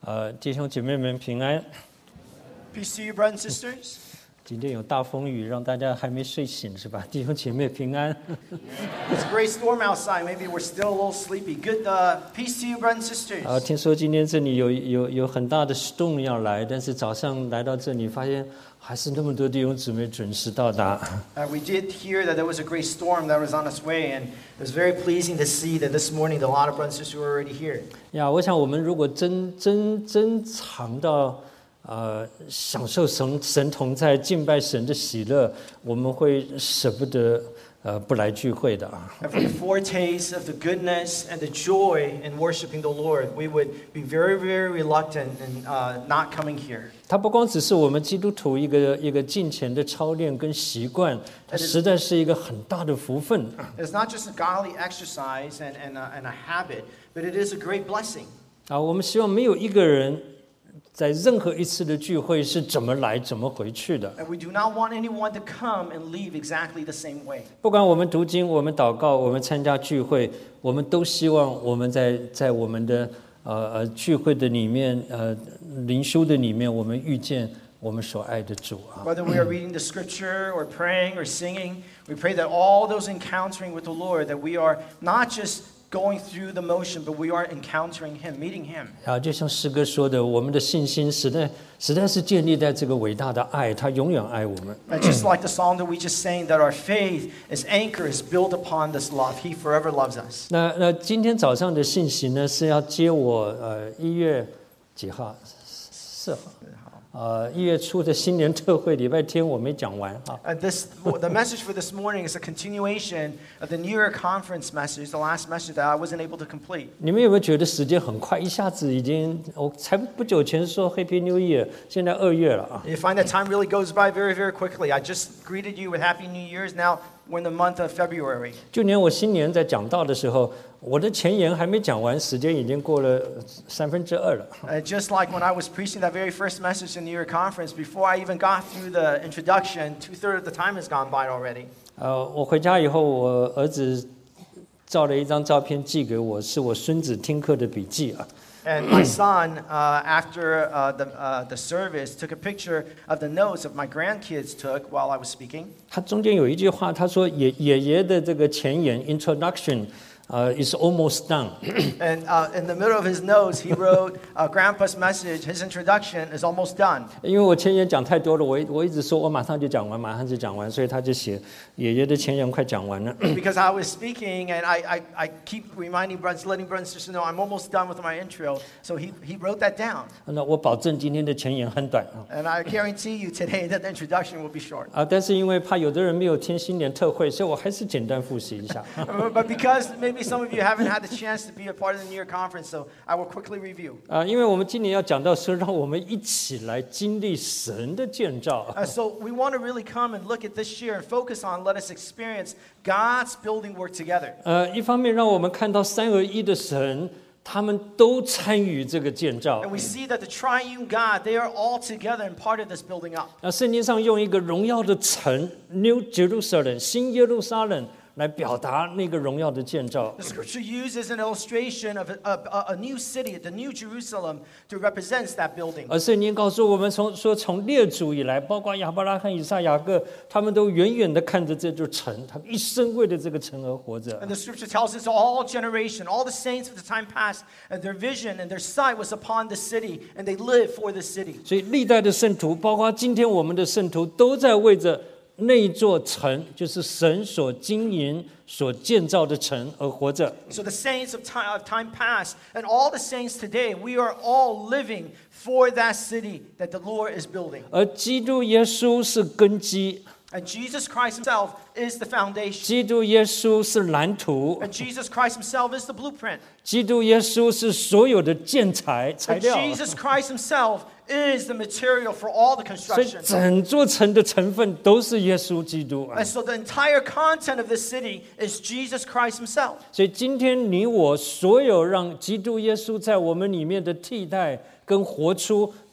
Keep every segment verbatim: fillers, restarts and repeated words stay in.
呃，弟兄姐妹们平安。 Peace to you, brothers and sisters. 今天有大风雨，让大家还没睡醒是吧？弟兄姐妹平安。 It's a great storm outside. Maybe we're still a little sleepy. Good uh, peace to you, brothers and sisters. 啊，听说今天这里有有有很大的 storm 要来，但是早上来到这里，发现还是那么多弟兄姊妹准时到达。 Uh, we did hear that there was a great storm that was on its way, and it was very pleasing to see that this morning a lot of brothers and sisters were already here. 呀，我想我们如果真真真尝到。 呃，享受神神同在、敬拜神的喜乐，我们会舍不得呃不来聚会的啊。 And for the foretaste of the goodness and the joy in worshiping the Lord, we would be very, very reluctant in uh, not coming here. 它不光只是我们基督徒一个一个敬虔的操练跟习惯，它实在是一个很大的福分。 It's not just a godly exercise and and a, and a habit, but it is a great blessing. 啊，我们希望没有一个人。 在任何一次的聚会是怎么来怎么回去的。 And we do not want anyone to come and leave exactly the same way. 不管我们读经、我们祷告、我们参加聚会，我们都希望我们在在我们的呃呃聚会的里面，呃灵修的里面，我们遇见我们所爱的主啊。 Whether we are reading the scripture or praying or singing, we pray that all those encountering with the Lord, that we are not just going through the motion, but we are encountering Him, meeting Him. 啊，就像诗歌说的，我们的信心实在实在是建立在这个伟大的爱，他永远爱我们。 And just like the song that we just sang, that our faith is anchor is built upon this love. He forever loves us. 那那今天早上的信息呢，是要接我呃一月几号？四号。 呃，一月初的新年特会，礼拜天我没讲完啊。 And this, the message for this morning is a continuation of the New Year conference message, the last message that I wasn't able to complete. 你们有没有觉得时间很快，一下子已经，我才不久前说 Happy New Year， 现在二月了啊。 You find that time really goes by very, very quickly. I just greeted you with Happy New Year's. Now we're in the month of February. 就连我新年在讲道的时候，我的前言还没讲完，时间已经过了三分之二了。 Uh, just like when I was preaching that very first message in the New Year conference, before I even got through the introduction, two-thirds of the time has gone by already. 呃，我回家以后，我儿子照了一张照片寄给我，是我孙子听课的笔记啊。 And my son, uh, after uh, the, uh, the service, took a picture of the notes that my grandkids took while I was speaking. 他中间有一句话，他说爷爷爷的这个前言 introduction。 Uh, is almost done. And uh, in the middle of his notes, he wrote, uh, Grandpa's message, his introduction is almost done. 因为我前言讲太多了，我我一直说我马上就讲完，马上就讲完，所以他就写爷爷的前言快讲完了。 Because I was speaking, and I, I, I keep reminding brothers, letting brothers and sisters know I'm almost done with my intro. So he, he wrote that down. 那我保证今天的前言很短啊。 And I guarantee you today that the introduction will be short. 啊，但是因为怕有的人没有听新年特会，所以我还是简单复习一下。 But because maybe some of you haven't had the chance to be a part of the New Year conference, so I will quickly review. 啊，因为我们今年要讲到说，让我们一起来经历神的建造。 Uh, so we want to really come and look at this year and focus on, let us experience God's building work together. 呃，一方面让我们看到三而一的神，他们都参与这个建造。 And we see that the triune God, they are all together and part of this building up. 那圣经上用一个荣耀的城 New Jerusalem 新耶路撒冷来表达那个荣耀的建造。 The scripture uses an illustration of a, a, a new city, the New Jerusalem, to represent that building. 而圣经告诉我们从，说从列祖以来，包括亚伯拉罕、以撒、雅各，他们都远远地看着这座城，他们一生为了这个城而活着。 And the scripture tells us all generation, all the saints of the time past, and their vision and their sight was upon the city, and they lived for the city. 所以历代的圣徒，包括今天我们的圣徒，都在为着那一座城，就是神所经营、所建造的城而活着。 So the saints of time, of time past and all the saints today, we are all living for that city that the Lord is building. 而基督耶稣是根基， And Jesus Christ himself is the foundation. 基督耶稣是蓝图， And Jesus Christ himself is the blueprint. 基督耶稣是所有的建材材 And 料。 Jesus Christ himself is the material for all the 所以 construction. 整座城的成分都是耶稣基督啊。 And so the entire content of this city is Jesus Christ himself. 所以今天你我所有让基督耶稣在我们里面的替代跟活出，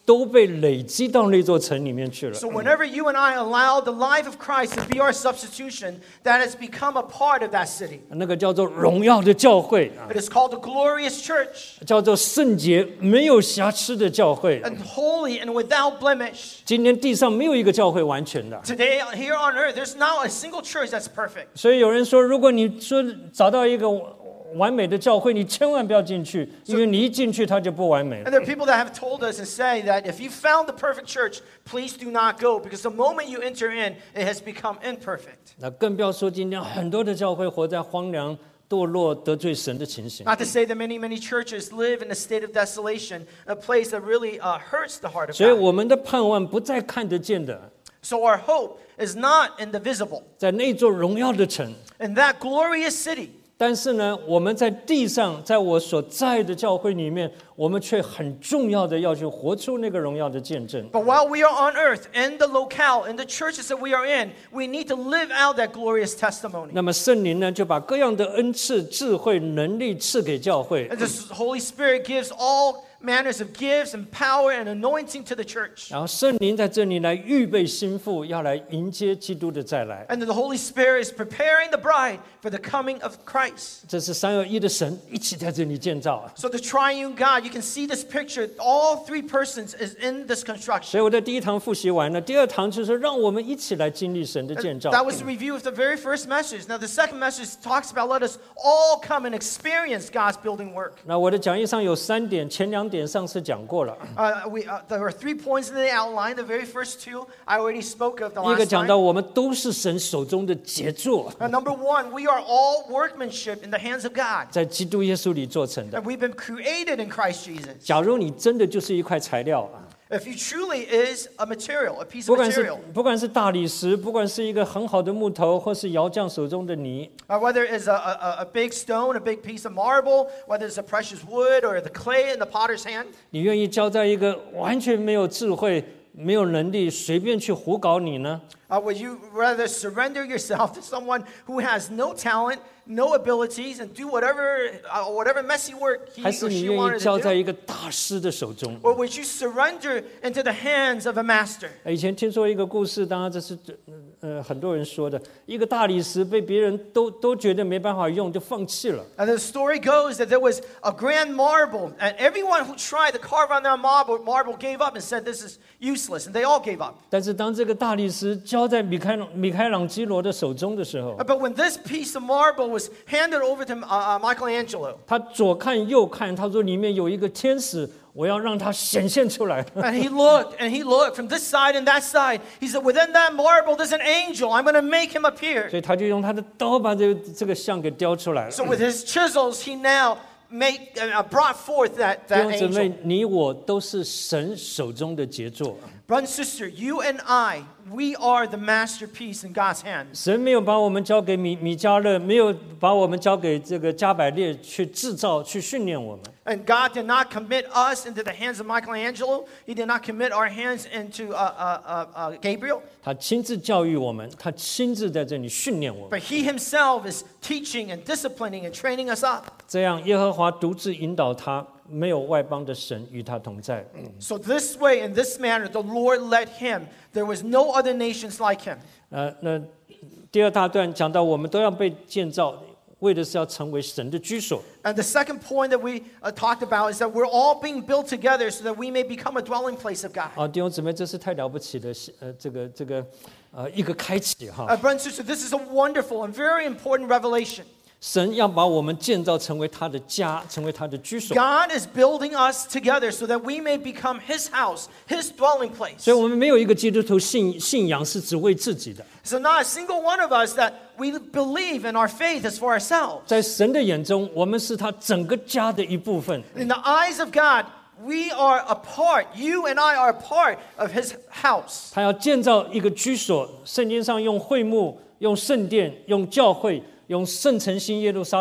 都被累积到那座城里面去了。 So whenever you and I allow the life of Christ to be our substitution, that has become a part of that city. 那个叫做荣耀的教会啊， It is called the glorious church, 叫做圣洁没有瑕疵的教会。 and holy and without blemish. 今天地上没有一个教会完全的， Today, here on earth, there's not a single church that's perfect. 所以有人说，如果你说找到一个完美的教会，你千万不要进去，因为你一进去它就不完美了。 And there are people that have told us and say that if you found the perfect church, please do not go, because the moment you enter in, it has become imperfect. 那更不要说今天很多的教会活在荒凉、堕落、得罪神的情形。 Not to say that many, many churches live in a state of desolation, a place that really uh, hurts the heart of 所以 God. 我们的盼望不再看得见的， So our hope is not in the visible, 在那座荣耀的城。 in that glorious city. 但是呢，我们在地上，在我所在的教会里面，我们却很重要的要去活出那个荣耀的见证。 But while we are on earth, in the locale, in the churches that we are in, we need to live out that glorious testimony. 那么圣灵呢，就把各样的恩赐、智慧、能力赐给教会。 And the Holy Spirit gives all manners of gifts and power and anointing to the church. 然后圣灵在这里来预备心腹，要来迎接基督的再来。 And the Holy Spirit is preparing the bride for the coming of Christ. 这是三而一的神一起在这里建造啊。 So the triune God, you can see this picture, all three persons is in this construction. 所以我的第一堂复习完了，第二堂就是让我们一起来经历神的建造。 That was a review of the very first message. Now the second message talks about let us all come and experience God's building work. 那我的讲义上有三点，前两点上次讲过了。 Uh, we, uh, there were three points in the outline. The very first two I already spoke of the 一个 last 讲到 time. 我们都是神手中的杰作， Uh, number one, we are all workmanship in the hands of God. 在基督耶稣里做成的。 And we've been created in Christ Jesus. 假如你真的就是一块材料啊， If you truly is a material, a piece 不 of 管是 material, 不管是大理石，不管是一个很好的木头，或是窑匠手中的泥， uh, whether it's a, a, a big stone, a big piece of marble, whether it's a precious wood or the clay in the potter's hand, 你愿意交在一个完全没有智慧、没有能力、随便去胡搞你呢？ uh, would you rather surrender yourself to someone who has no talent, no abilities, and do whatever uh, whatever messy work he 还是 or 你 she 愿意 wanted 交 to 在 do? 一个大师的手中？ Or would you surrender into the hands of a master? 以前听说一个故事，当然这是呃很多人说的，一个大理石被别人都都觉得没办法用，就放弃了。 And the story goes that there was a grand marble, and everyone who tried to carve on that marble, marble gave up and said, this is useless, and they all gave up. 但是当这个大理石交在米开米开朗基罗的手中的时候， But when this piece of marble was handed over to uh, uh, Michelangelo, 他左看右看，他说里面有一个天使，我要让它显现出来。 and he looked, and he looked from this side and that side. He said, within that marble, there's an angel. I'm going to make him appear. 所以他就用他的刀把这个这个像给雕出来了。 So with his chisels, he now make, uh, brought forth that, 弟 that 兄姊 angel. 妹，你我都是神手中的杰作。 Brother and sister, you and I, we are the masterpiece in God's hands. 神没有把我们交给米米迦勒，没有把我们交给这个加百列去制造、去训练我们。 And God did not commit us into the hands of Michelangelo. He did not commit our hands into uh, uh, uh, uh, Gabriel. 他亲自教育我们，他亲自在这里训练我们。 But He Himself is teaching and disciplining and training us up. 这样，耶和华独自引导他，没有外邦的神与他同在。 So this way, in this manner, the Lord led him. There was no other nations like him. 呃，那第二大段讲到，我们都要被建造，为的是要成为神的居所。 And the second point that we uh, talked about is that we're all being built together so that we may become a dwelling place of God. 啊，弟兄姊妹，这是太了不起的，呃，这个这个，呃，一个开启哈。 Uh, brothers and sisters, this is a wonderful and very important revelation. 神要把我们建造成为他的家，成为他的居所。 God is building us together so that we may become His house, His dwelling place. 所以，我们没有一个基督徒信信仰是只为自己的。 So not a single one of us that we believe in our faith is for ourselves. 在神的眼中，我们是他整个家的一部分。 In the eyes of God, we are a part. You and I are a part of His house. 他要建造一个居所，圣经上用会幕、用圣殿、用教会、用圣城新耶路撒冷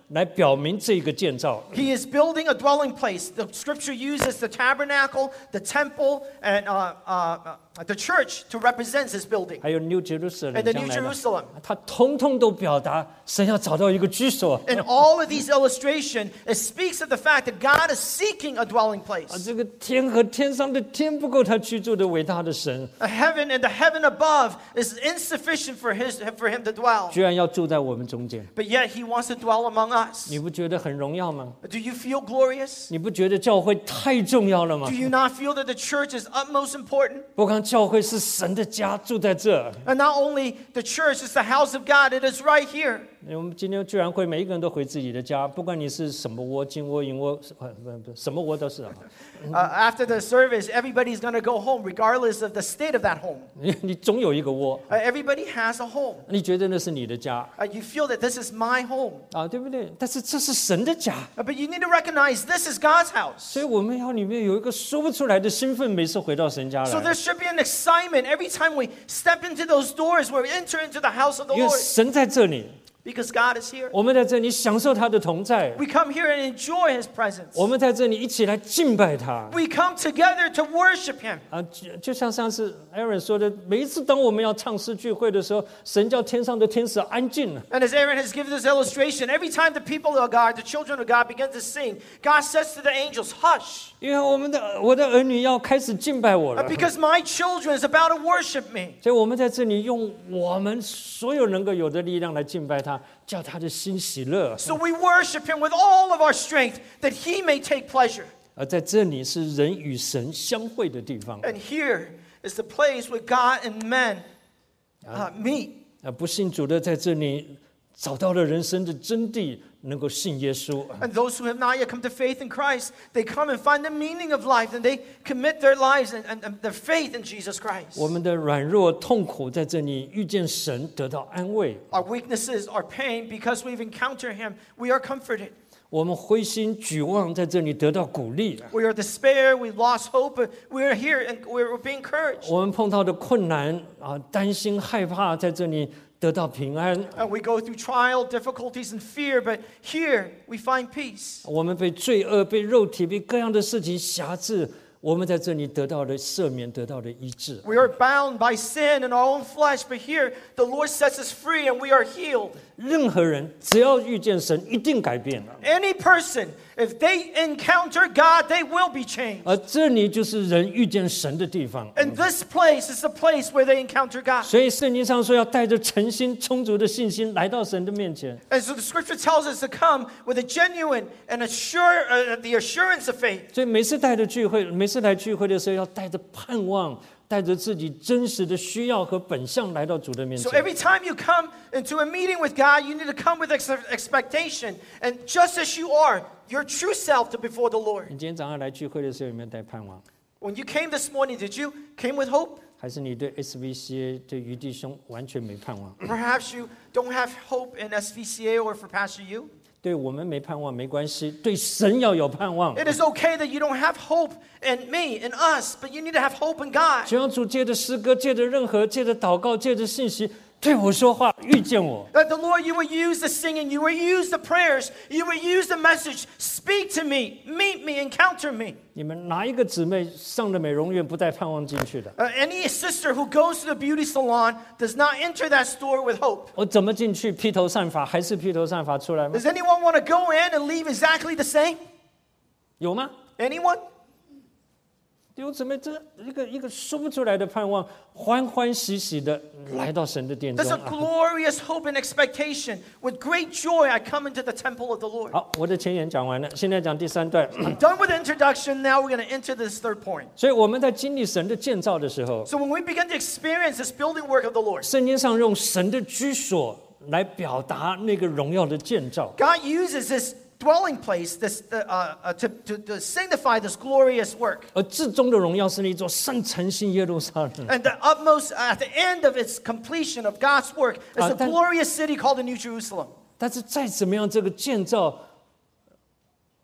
来表明这个建造。 He is building a dwelling place. The scripture uses the tabernacle, the temple, and uh, uh, uh, the church to represent this building. 还有 New Jerusalem And the 将 New 来的 Jerusalem. 它通通都表达神要找到一个居所。 In all of these illustrations, it speaks of the fact that God is seeking a dwelling 啊， place. 这个天和天上的天不够他居住的伟大的神， A heaven and the heaven above is insufficient for, his, for him to dwell. 居然要住在我们中间。 But yet he wants to dwell among us. 你不觉得很荣耀吗？ Do you feel glorious? 你不觉得教会太重要了吗 Do？you not feel that the church is utmost important? 我看教会是神的家，住在这。 And not only the church is the house of God, it is right here. 我们今天居然会每一个人都回自己的家，不管你是什么窝、金窝、银窝，呃不不，什么窝都是啊。 Uh, after the service, everybody's going to go home regardless of the state of that home. 你你总有一个窝， Uh, everybody has a home. 你觉得那是你的家 Uh, you feel that this is my home. 啊，对不对？但是这是神的家， Uh, but you need to recognize this is God's house. 所以我们要里面有一个说不出来的兴奋，每次回到神家 So 来 there，should be an excitement every time we step into those doors, we enter into the house of the 因为 Lord. 神在这里， Because God is here. 我们在这里享受他的同在， We come here and enjoy His presence. 我们在这里一起来敬拜他。 We come together to worship Him. 啊，就就像上次 Aaron 说的，每一次当我们要唱诗聚会的时候，神叫天上的天使安静了。 And as Aaron has given this illustration, every time the people of God, the children of God, begin to sing, God says to the angels, hush. 因为我们的我的儿女要开始敬拜我 Uh, 了， Because my children is about to worship me. 所以我们在这里用我们所有能够有的力量来敬拜他，叫他的心喜乐。 So we worship Him with all of our strength that He may take pleasure. 而在这里是人与神相会的地方。 And here is the place where God and men uh, meet. 啊，不信主的在这里找到了人生的真谛，能够信耶稣。 And those who have not yet come to faith in Christ, they come and find the meaning of life and they commit their lives and, and, and their faith in Jesus Christ. 我们的软弱、痛苦在这里遇见神，得到安慰。 Our weaknesses, our pain, because we've encountered Him, we are comforted. 我们灰心沮丧，在这里得到鼓励。 We are despair, we lost hope, but we are here and we're, we're being encouraged. 我们碰到的困难啊，担心、害怕，在这里得到平安。 And we go through trial, difficulties, and fear, but here we find peace. 我们被罪恶、被肉体、被各样的事情辖制，我们在这里得到了赦免，得到了医治。 We are bound by sin in our own flesh, but here the Lord sets us free and we are healed. 任何人只要遇见神，一定改变了。 Any person, if they encounter God, they will be changed. 而这里就是人遇见神的地方。 And this place is the place where they encounter God. 所以圣经上说，要带着诚心、充足的信心来到神的面前。 And so the scripture tells us to come with a genuine and assure, uh, the assurance of faith. 所以每次带着聚会，每次来聚会的时候，要带着盼望，带着自己真实的需要和本相来到主的面 So 前。 every time you come into a meeting with God, you need to come with ex- expectation. And just as you are, your true self to before the Lord. 你今天早上来聚会的时候，有没有带盼望？ When you came this morning, did you came with hope? 还是你对 S V C A 对于弟兄完全没盼望？ Perhaps you don't have hope in S V C A or for Pastor Yu. 对我们没盼望没关系，对神要有盼望。 It is okay that you don't have hope in me, in us, but you need to have hope in God. 只要主借着诗歌，借着任何，借着祷告，借着信息，对我说话，遇见我。 That the Lord, you will use the singing, you will use the prayers, you will use the message. Speak to me, meet me, encounter me. 你们哪一个姊妹上了美容院不带盼望进去的？ Uh, any sister who goes to the beauty salon does not enter that store with hope. 我怎么进去？披头散发，还是披头散发出来吗？ Does anyone want to go in and leave exactly the same? 有吗？ Anyone? 弟兄姊妹，这一个一个说不出来的盼望，欢欢喜喜的来到神的殿中 There's a 啊！ glorious hope and expectation. With great joy, I come into the temple of the Lord. 好，我的前言讲完了，现在讲第三段。 Done with the introduction, now we're going to enter this third point. 所以我们在经历神的建造的时候， So when we begin to experience this building work of the Lord, 圣经上用神的居所来表达那个荣耀的建造。 God uses this dwelling place this, uh, uh, to, to, to signify this glorious work. 而至终的荣耀是那座圣城新耶路撒冷。 And the utmost, at the end of its completion of God's work, is Uh, a then- glorious city called the New Jerusalem. 但是再怎么样，这个建造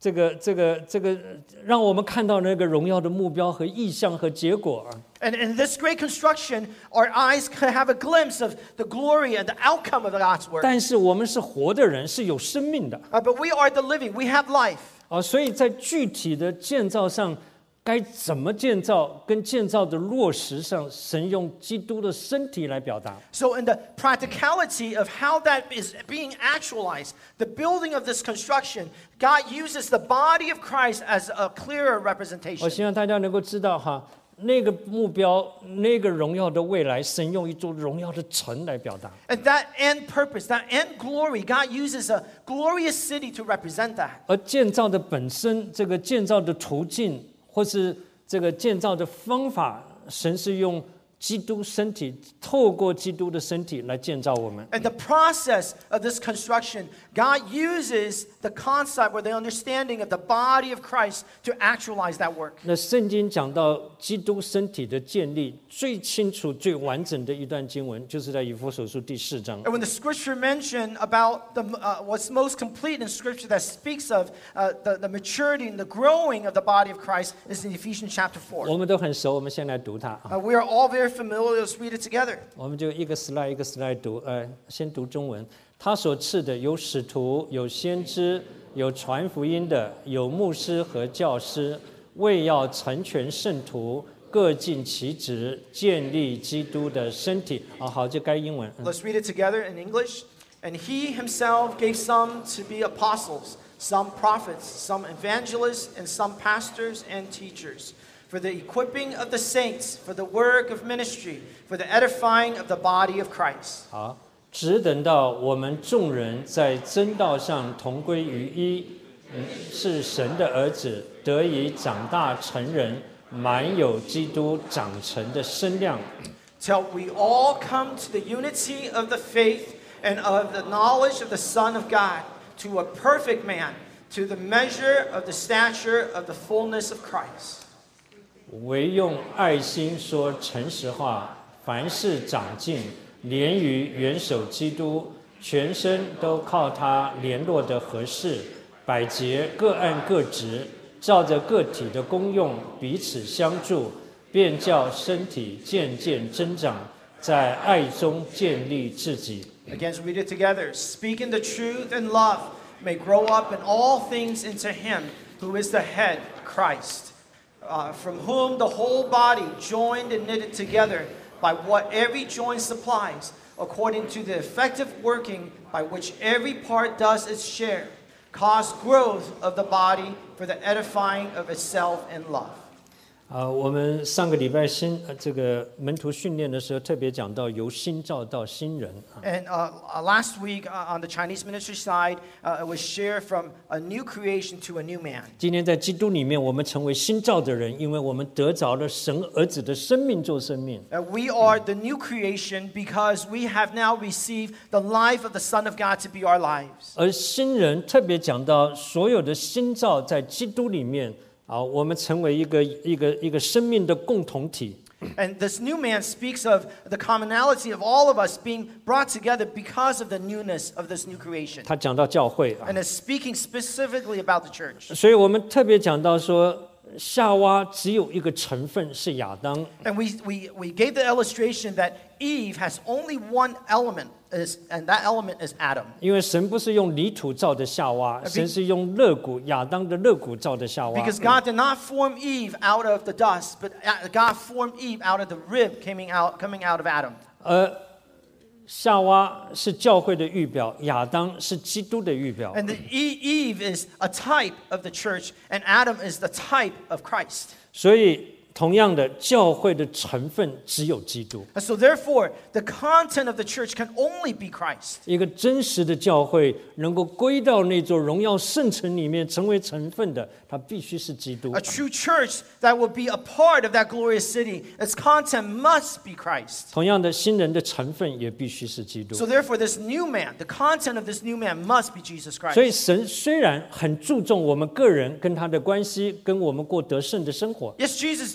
这个这个这个，让我们看到那个荣耀的目标和意向和结果啊。 And in this great construction, our eyes can have a glimpse of the glory and the outcome of God's work. 但是我们是活的人，是有生命的 Uh, but we are the living. We have life. 啊，所以在具体的建造上，该怎么建造，跟建造的落实上，神用基督的身体来表达。 So in the practicality of how that is being actualized, the building of this construction, God uses the body of Christ as a clearer 我 representation. 希望大家能够知道哈，那个目标，那个荣耀的未来，神用一座荣耀的城来表达。 And that end purpose, that end glory, God uses a glorious city to represent that. 而建造的本身，这个建造的途径，或是这个建造的方法，神是用基督身体，透过基督的身体来建造我们。 And the process of this construction, God uses the concept or the understanding of the body of Christ to actualize that work. 那圣经讲到基督身体的建立，最清楚、最完整的一段经文，就是在以弗所书第四章。 And when the scripture mentioned about the, uh, what's most complete in scripture that speaks of uh, the, the maturity and the growing of the body of Christ is in Ephesians chapter 我 four. 们都很熟，我们先来读它啊。 Uh, we are all very familiar. Let's read it together. 我们就一个 slide 一个 slide 读，呃，先读中文。他所赐的有使徒，有先知，有传福音的，有牧师和教师，为要成全圣徒，各尽其职，建立基督的身体。啊，好，就该英文。嗯 Let's read it together in English. And he himself gave some to be apostles, some prophets, some evangelists, and some pastors and teachers, for the equipping of the saints, for the work of ministry, for the edifying of the body of Christ. 好，只等到我们众人在真道上同归于一，嗯，是神的儿子，得以长大成人，满有基督长成的身量。 Till we all come to the unity of the faith and of the knowledge of the Son of God, to a perfect man, to the measure of the stature of the fullness of Christ. 唯用爱心说诚实话，凡事长进，连于元首基督，全身都靠他联络的合适，百节各按各职，照着个体的功用彼此相助，便叫身体渐渐增长，在爱中建立自己。 Again, let's read it together. Speaking the truth in love may grow up in all things into him who is the head, Christ, uh, from whom the whole body, joined and knitted together by what every joint supplies, according to the effective working by which every part does its share, cause growth of the body for the edifying of itself in love. 啊，我们上个礼拜新呃这个门徒训练的时候，特别讲到由新造到新人啊。 And uh, uh, last week uh, on the Chinese ministry side, uh, it was shared from a new creation to a new man. 今天在基督里面，我们成为新造的人，因为我们得着了神儿子的生命做生命。 Uh, we are the new creation because we have now received the life of the Son of God to be our lives. 而新人特别讲到所有的新造在基督里面啊，我们成为一个一个一个生命的共同体。 And this new man speaks of the commonality of all of us being brought together because of the newness of this new creation. 他讲到教会啊， And is speaking specifically about the church. 所以我们特别讲到说，夏娃只有一个成分是亚当， And we, we, we gave the illustration that Eve has only one element, is, and that element is Adam. 因为神不是用泥土造的夏娃，神是用肋骨亚当的肋骨造的夏娃。 Because God did not form Eve out of the dust, but God formed Eve out of the rib coming out, coming out of Adam. 而夏娃是教会的预表，亚当是基督的预表。 And the E- Eve is a type of the church, and Adam is the type of Christ. 所以，同样的，教会的成分只有基督。 And so therefore, the content of the church can only be Christ. 一个真实的教会能够归到那座荣耀圣城里面成为成分的，它必须是基督。 A true church that will be a part of that glorious city, its content must be Christ. 同样的，新人的成分也必须是基督。 So therefore, this new man, the content of this new man must be Jesus 所以， Christ. 神虽然很注重我们个人跟他的关系，跟我们过得胜的生活， Yes, Jesus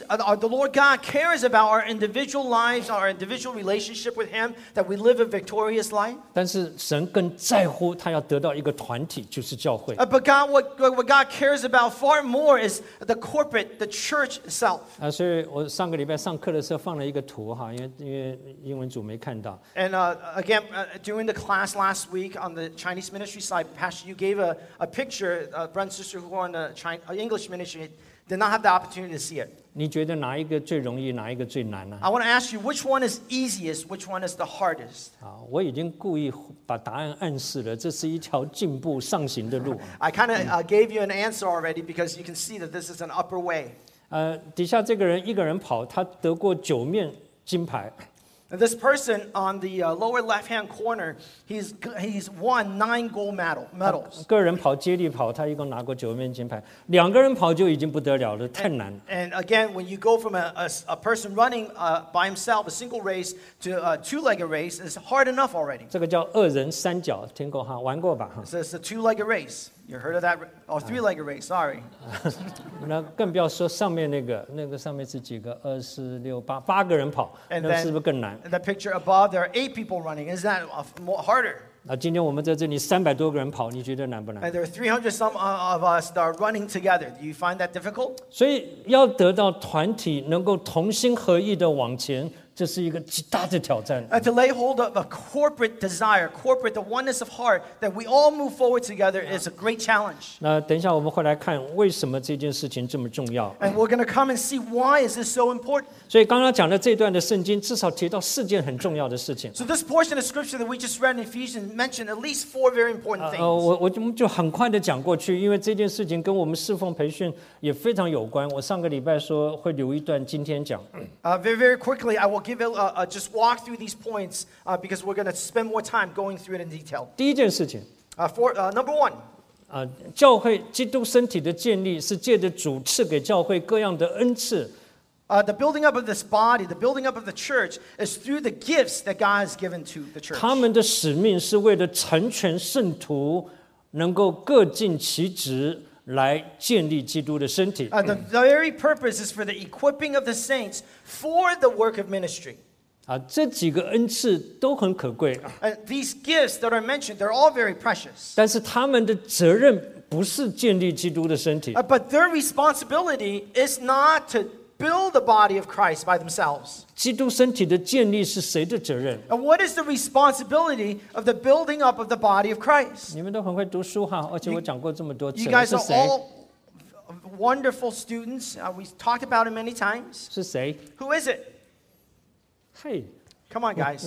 uh, the Lord God cares about our individual lives, our individual relationship with Him, that we live a victorious life. 但是神更在乎他要得到一个团体，就是教会。 Uh, but God, what, what God cares about far more is the corporate, the church itself. 啊，所以我上个礼拜上课的时候放了一个图哈，因为因为英文组没看到。 And uh, again, uh, during the class last week on the Chinese ministry side, Pastor, you gave a, a picture. Uh, brother and sister who are on the China, uh, English ministry did not have the opportunity to see it. 你觉得哪一个最容易，哪一个最难呢、啊？ I want to ask you, which one is easiest? Which one is the hardest? 啊，我已经故意把答案暗示了，这是一条进步上行的路。 I kind of uh, gave you an answer already because you can see that this is an upper way. 呃，底下这个人一个人跑，他得过九面金牌。 And this person on the uh, lower left-hand corner, he's he's won nine gold medal medals. 个人跑接力跑，他一共拿过九面金牌。两个人跑就已经不得了了，太难。 And again, when you go from a, a, a person running uh, by himself, a single race, to a two-legged race, it's hard enough already. 这个叫二人三角，听过哈？玩过吧？哈。 So it's a two-legged race. You heard of that? Oh, three-legged race. Sorry. 那更不要说上面那个，那个上面是几个？二四六八，八个人跑， And 那是不是更难？ And the picture above, there are eight people running. Is that more harder? 那今天我们在这里三百多个人跑，你觉得难不难？ And there are three hundred some of us that are running together. Do you find that difficult? 所以要得到团体能够同心合意的往前，这是一个极大的挑战。 And to lay hold of a corporate desire, corporate, the oneness of heart, that we all move forward together is a great challenge. 那等一下我们会来看为什么这件事情这么重要。 And we're going to come and see why is this so important. 所以刚刚讲的这段的圣经，至少提到四件很重要的事情。 So this portion of scripture that we just read in Ephesians mentioned at least four very important 呃， things. 我我就就很快的讲过去，因为这件事情跟我们侍奉培训也非常有关。我上个礼拜说会留一段今天讲。 Uh, very, very quickly, I will give it, uh, uh, just walk through these points uh, because we're going to spend more time going through it in detail. 第一件事情， Uh, for, uh, number one, 啊、教会基督身体的建立是借着主赐给教会各样的恩赐。 uh, the building up of this body, the building up of the church is through the gifts that God has given to the church. 他们的使命是为了成全圣徒，能够各尽其职，来建立基督的身体。 Uh, the, the very purpose is for the equipping of the saints for the work of ministry. 啊，这几个恩赐都很可贵， And these gifts that are mentioned, they're all very precious. 但是他们的责任不是建立基督的身体 Uh,，but their responsibility is not to build the body of Christ by themselves. 基督身体的建立是谁的责任？ And what is the responsibility of the building up of the body of Christ? 你们都很会读书哈，而且我讲过这么多次 You 了， guys 是 are 谁？ all wonderful students. Uh, we talked about it many times. 是谁？ Who is it? 嘿， Come on, guys.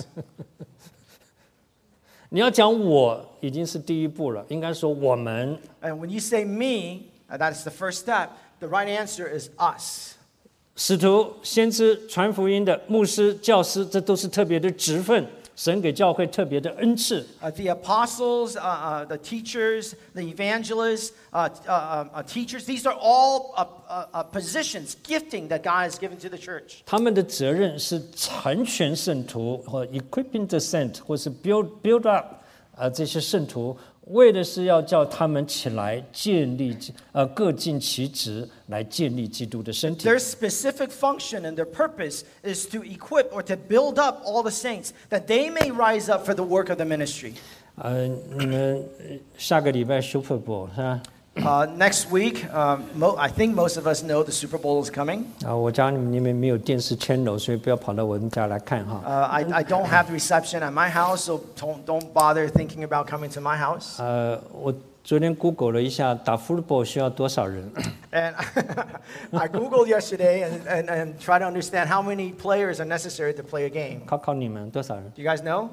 你要讲我已经是第一步了，应该说我们。 And when you say me, uh, that is the first step. The right answer is us. 使徒、先知、传福音的牧师、教师，这都是特别的职分，神给教会特别的恩赐。 Uh, the apostles, uh, uh, the teachers, the evangelists, uh, uh, uh, teachers, these are all uh, uh, uh, positions, gifting that God has given to the church. 他们的责任是成全圣徒，或 equipping the saint， 或是 build build up 啊、呃、这些圣徒，为的是要叫他们起来建立呃各尽其职，来建立基督的身体。 Their specific function and their purpose is to equip or to build up all the saints that they may rise up for the work of the ministry. 呃，你们下个礼拜 Super Bowl 是吧？ Uh, next week, um, mo- I think most of us know the Super Bowl is coming. 啊，我家里面没有电视 channel， 所以不要跑到我们家来看哈。 Uh, I, I don't have reception at my house, so don't, don't bother thinking about coming to my house. 呃，我昨天 Google 了一下，打 football 需要多少人？ And I Googled yesterday and, and, and try to understand how many players are necessary to play a game. 考考你们多少人 Do you guys know?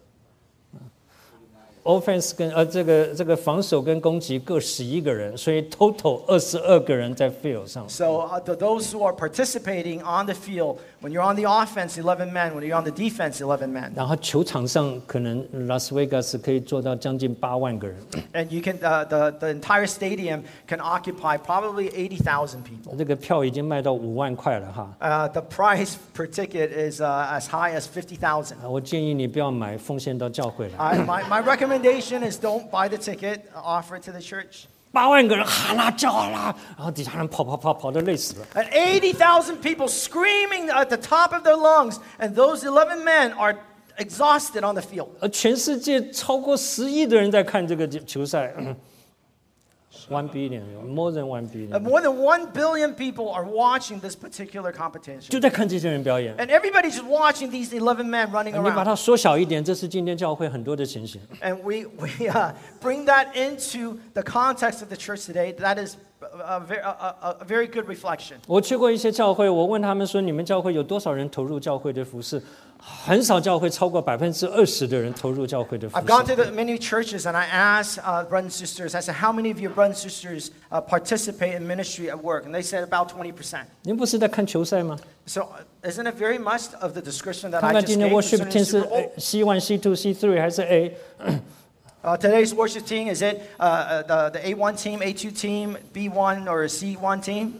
？Offense 跟呃这个这个防守跟攻击各十一个人，所以 total 二十二个人在 field 上。 So uh, to those who are participating on the field, when you're on the offense, eleven men. When you're on the defense, eleven men. 然后球场上可能拉斯维加斯可以做到将近八万个人。 And you can, uh, the, the entire stadium can occupy probably eighty thousand people. 这个票已经卖到五万块了哈。 Uh, the price per ticket is uh, as high as fifty thousand. 啊我建议你不要买，奉献到教会来。 I, my, my recommendation is don't buy the ticket, uh, offer it to the church. 八万个人喊啦叫啦，然后底下人跑跑跑跑得累死了。 And eighty thousand people screaming at the top of their lungs, and those eleven men are exhausted on the field. 而全世界超过十亿的人在看这个球赛。One billion, more than one billion. And more than one billion people are watching this particular 就 competition. 在看这些人表演。 And everybody's just watching these eleven men running 你把 around. 它缩小一点，这是今天教会很多的情形。 And we, we uh, bring that into the context of the church today. That is a, a, very, a, a, a very good reflection. 我去过一些教会，我问他们说：“你们教会有多少人投入教会的服事？”很少教会超过百分之二十的人投入教会的服 I've gone 事。 to the, many churches and I asked uh, brothers and sisters, I said, how many of your brothers and sisters uh, participate in ministry at work? And they said about twenty percent. 您不是在看球赛吗？ So uh, isn't it very much of the description that 看 I 看 just 今天 gave worship concerning team the 是 Super Bowl? C one、C two、C three 还是 A？ Uh, today's worship team, is it uh, uh, the, the A one team, A two team, B one, or a C one team?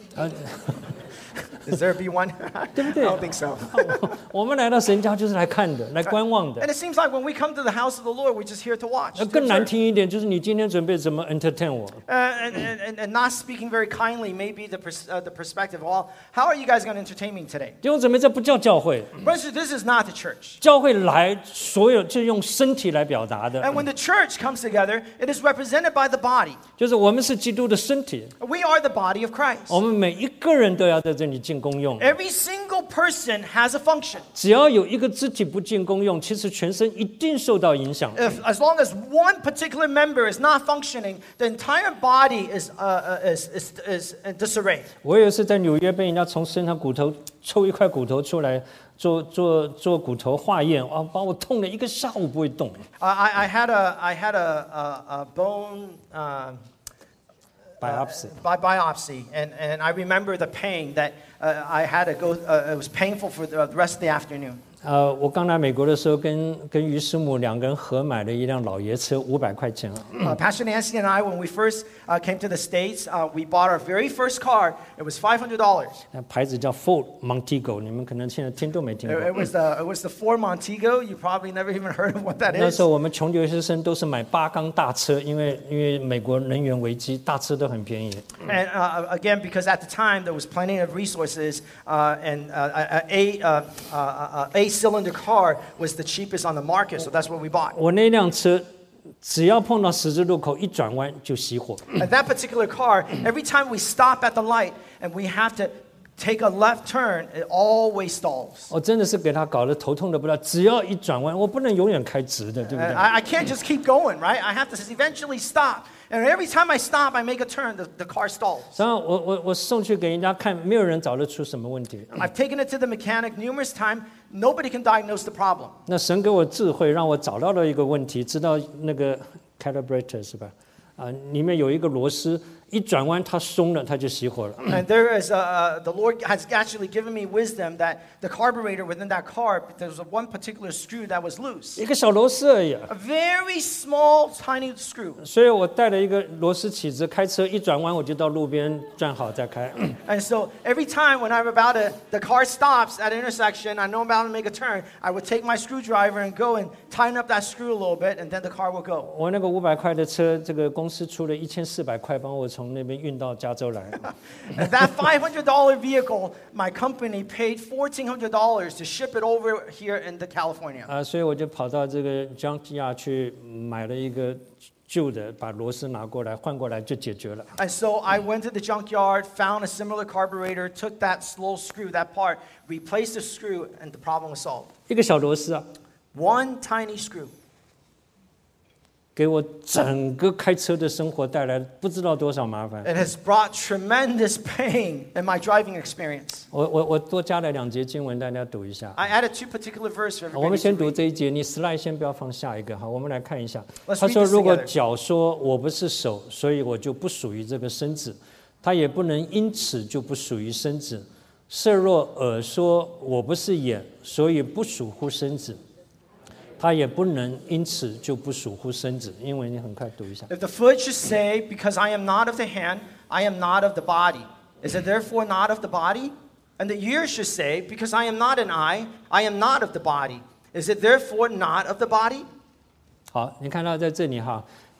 Is there a B one? I 对不对？ don't think so. 我们来到神家就是来看的，来观望 And 的。 it seems like when we come to the house of the Lord, we're just here to watch. 那 to 更难 observe. 听一点，就是你今天准备怎么 entertain 我？ Uh, and, and, and, and not speaking very kindly, maybe the, pers- uh, the perspective, well, how are you guys going to entertain me today? 弟兄姊妹，这不叫教会， Brothers, this is not the church. 教会来所有就用身体来表达的， And when the church comes together, it is represented by the body. 就是我们是基督的身体， We are the body of Christ. 我们每一个人都要在这里尽功用。 Every single person has a function. 只要有一个肢体不尽功用，其实全身一定受到影响。 If, as long as one particular member is not functioning, the entire body is, uh, uh, is, is, is in disarray. 我有一次在纽约被人家从身上骨头抽一块骨头出来，做做做骨头化验，哇，把我痛了一个下午不会动。 Uh, I, I had a, I had a, a, a bone uh, biopsy. by biopsy, and, and I remember the pain that uh, I had to go. Uh, it was painful for the rest of the afternoon. 呃，我刚来美国的时候，跟跟于师母两个人合买了一辆老爷车，五百块钱啊。 Uh, Pastor Nancy and I, when we first uh, came to the States, uh, we bought our very first car. It was five hundred dollars. 那牌子叫 Ford Montego，你们可能现在听都没听 It, 过 it。was the it was the Ford Montego. You probably never even heard of what that 那 is. 时候我们穷留学生都是买八缸大车，因为因为美国能源危机，大车都很便宜。 And uh, again, because at the time there was plenty of resources, uh, and uh, a uh, uh, uh, a cylinder car was the cheapest on the market, so that's what we bought. 我那辆车只要碰到十字路口一转弯就熄火。 And that particular car, every time we stop at the light and we have to take a left turn, it always stalls. 我真的是给他搞得头痛的不得了，只要一转弯，我不能永远开直的，对不 And 对？ I, I can't just keep going, right? I have to eventually stop. And every time I stop, I make a turn, the, the car stalls. 然后我我我送去给人家看，没有人找得出什么问题。 I've taken it to the mechanic numerous times. Nobody can diagnose the problem. 那神给我智慧，让我找到了一个问题，知道那个 calibrator 是吧？啊，里面有一个螺丝，一转弯它松了，它就熄火了。 And there is a, uh, the Lord has actually given me wisdom that the carburetor within that car, there was a one particular screw that was loose. 一个小螺丝而已啊。 A very small, tiny screw. 所以我带了一个螺丝起子，开车一转弯我就到路边站好再开。 And so every time when I'm about to, the car stops at an intersection, I know I'm about to make a turn, I would take my screwdriver and go and tighten up that screw a little bit, and then the car will go. 我那个五百块的车，这个公司出了一千四百块帮我从那边运到加州来。 And that five hundred dollars vehicle, my company paid fourteen hundred dollars to ship it over here into California. 啊，所以我就跑到这个 junkyard 去买了一个旧的，把螺丝拿过来换过来就解决了。 And so I went to the junkyard, found a similar carburetor, took that slow screw, that part, replaced the screw, and the problem was solved. 一个小螺丝啊， One tiny screw. 给我整个开车的生活带来不知道多少麻烦。 It has brought tremendous pain in my driving experience. 我我我多加了两节经文，大家读一下。 I added two particular verses for 我们 everybody 先 to 读 read. 这一节，你 slide 先不要放下一个，好，我们来看一下。 Let's 他 read 说：“ this 如果 together. 脚说我不是手，所以我就不属于这个身子，他也不能因此就不属于身子。设若耳说我不是眼，所以不属乎身子，他也不能因此就不属乎身子。”英文你很快读一下。 If the foot should say, because I am not of the hand, I am not of the body, is it therefore not of the body? And the ear should say, because I am not an eye, I am not of the body, is it therefore not of the body? 好，你看到在这里哈，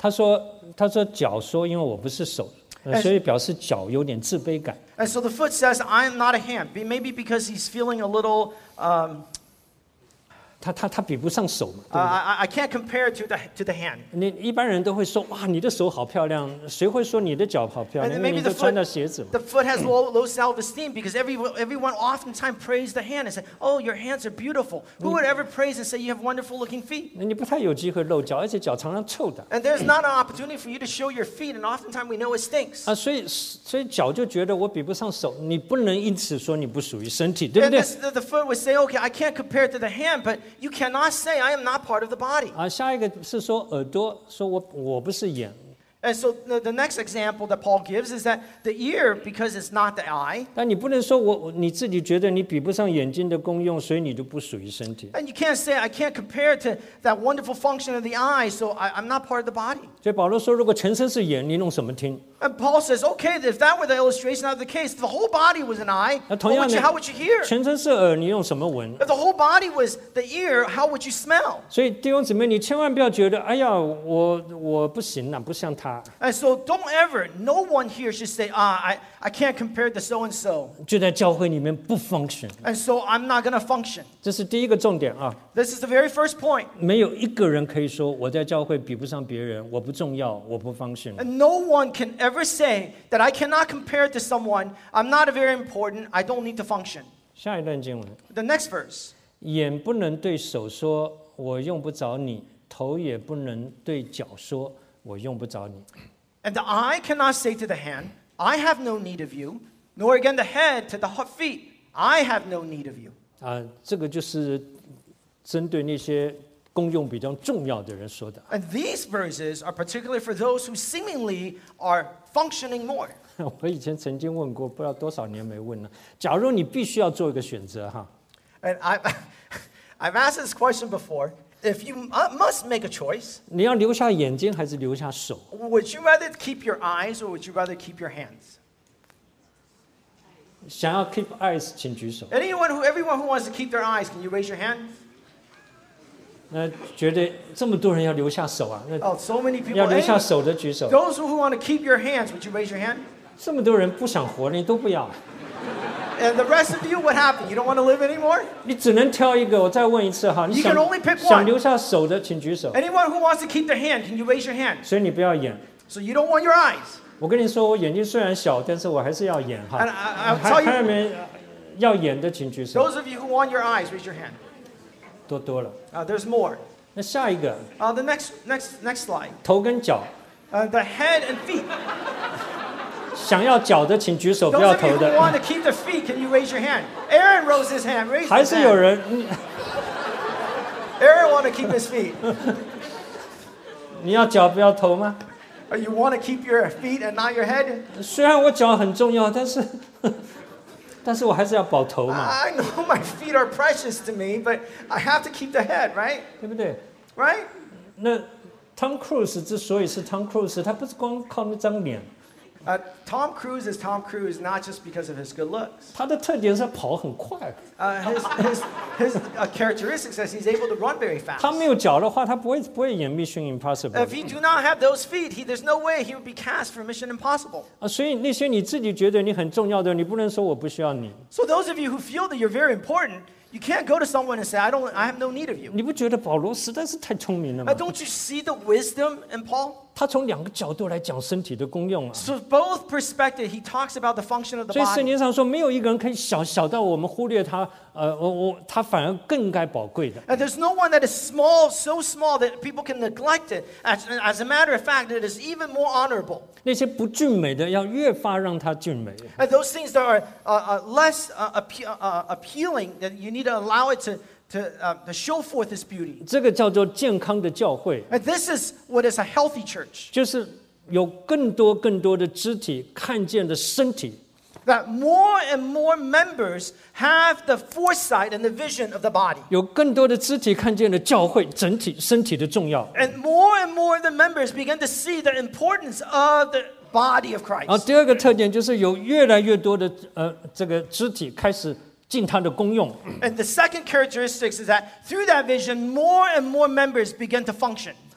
他说他说脚说因为我不是手，呃、所以表示脚有点自卑感。 And so the foot says, I am not a hand. Maybe because he's feeling a little, um, 他他他比不上手嘛， uh, I, I can't compare it to the, to the hand. 你一般人都会说哇，你的手好漂亮，谁会说你的脚好漂亮？因为你都穿的鞋子嘛。 The foot has low, low self-esteem because every, everyone oftentimes praise the hand and say, oh, your hands are beautiful. Who would ever praise and say you have wonderful-looking feet? 你不太有机会露脚，而且脚常常臭的。 And there's not an opportunity for you to show your feet, and oftentimes we know it stinks. 啊，所以所以脚就觉得我比不上手，你不能因此说你不属于身体，对不 And 对？ this, the, the foot would say, okay, I can't compare it to the hand, but you cannot say I am not part of the body. 啊，下一个是说耳朵，说我我不是眼。 And so the, the next example that Paul gives is that the ear, because it's not the eye, 但你不能说我你自己觉得你比不上眼睛的功用，所以你就不属于身体。 and you can't say I can't compare it to that wonderful function of the eye, so I, I'm not part of the body. 所以保罗说，如果全身是眼，你弄什么听？ And Paul says, okay, if that were the illustration of the case, if the whole body was an eye, 那 what 同样 would you, 的 how would you hear? 全身是耳，你用什么闻？ If the whole body was the ear, how would you smell? 所以弟兄姊妹，你千万不要觉得，哎呀，我我不行了，不像他， And so don't ever, no one here should say, ah, I, I can't compare to so-and-so, 就在教会里面不 function。 and so I'm not going to function. 这是第一个重点啊， This is the very first point. 没有一个人可以说我在教会比不上别人，我不重要，我不 function。 And no one can ever say that I cannot compare to someone, I'm not very important, I don't need to function. 下一段经文， The next verse. 眼不能对手说我用不着你，头也不能对脚说我用不着你。 And the eye cannot say to the hand, I have no need of you, nor again the head to the feet, I have no need of you. 啊，这个就是针对那些功用比较重要的人说的。 And these verses are particularly for those who seemingly are functioning more. 我以前曾经问过，不知道多少年没问了。假如你必须要做一个选择哈， And I, I've asked this question before. If you must make a choice, 你要留下眼睛还是留下手？ would you rather keep your eyes or would you rather keep your hands? 想要 keep eyes，请举手。 Anyone who, everyone who wants to keep their eyes, can you raise your hand? 那觉得这么多人要留下手啊，那 Oh, so many people. 要留下 Any- 手的举手。 those who want to keep your hands, would you raise your hand? 这么多人不想活了，你都不要， And the rest of you, what happened? You don't want to live anymore? 你只能挑一个。我再问一次哈，你 You 想 can only pick one. 想留下手的，请举手。 Anyone who wants to keep their hand, can you raise your hand? 所以你不要演。 So you don't want your eyes. 我跟你说，我眼睛虽然小，但是我还是要演哈。 And I, I'll 还 tell 还有 you, 没有要演的，请举手。 those of you who want your eyes, raise your hand. 多多了。 Uh, there's more. 那下一个 Uh, the next, next, next slide. 头跟脚， Uh, the head and feet. 想要脚的请举手，不 Those 要 of you 头 who 的。 want to keep the feet, can you raise your hand? Aaron rose his hand. Raise 还 his 是有 hand. 人，嗯 Aaron want to keep his feet. 你要脚不要头吗？ Or you want to keep your feet and not your head? 虽然我脚很重要，但是，但是我还是要保头嘛， I know my feet are precious to me, but I have to keep the head, right? 对不对？ Right? 那 Tom Cruise 之所以是 Tom Cruise，他不是光靠那张脸， Uh, Tom Cruise is Tom Cruise not just because of his good looks. 他的特点是跑很快。 Uh, his his, his uh, characteristics is he's able to run very fast. 他没有脚的话，他不会不会演 Mission Impossible If he do not have those feet, he, there's no way he would be cast for Mission Impossible. 啊。所以那些你自己觉得你很重要的，你不能说我不需要你。 So those of you who feel that you're very important, you can't go to someone and say, I don't, I have no need of you. 你不觉得保罗实在是太聪明了 Uh, 吗？ don't you see the wisdom in Paul? 他从两个角度来讲身体的功用啊。 So both perspective, he talks about the function of the 所以圣 body. 经上说，没有一个人可以小小到我们忽略他，呃，我我他反而更该宝贵的。 And there's no one that is small, so small that people can neglect it. As, as a matter of fact, it is even more honorable. 那些不俊美的，要越发让他俊美。 And those things that are uh, uh, less uh, appe- uh, appealing, that you need to allow it to, to, uh, to show forth its beauty. 这个叫做健康的教会， And this is what is a healthy church. 就是有更多更多的肢体看见的身体， That more and more members have the foresight and the vision of the body. 有更多的肢体看见了教会整体身体的重要。 And more and more of the members begin to see the importance of the body of 然后 Christ. 第二个特点就是有越来越多的呃这个肢体开始尽它的功用。 And the second characteristic is that through that vision, more and more members begin to function.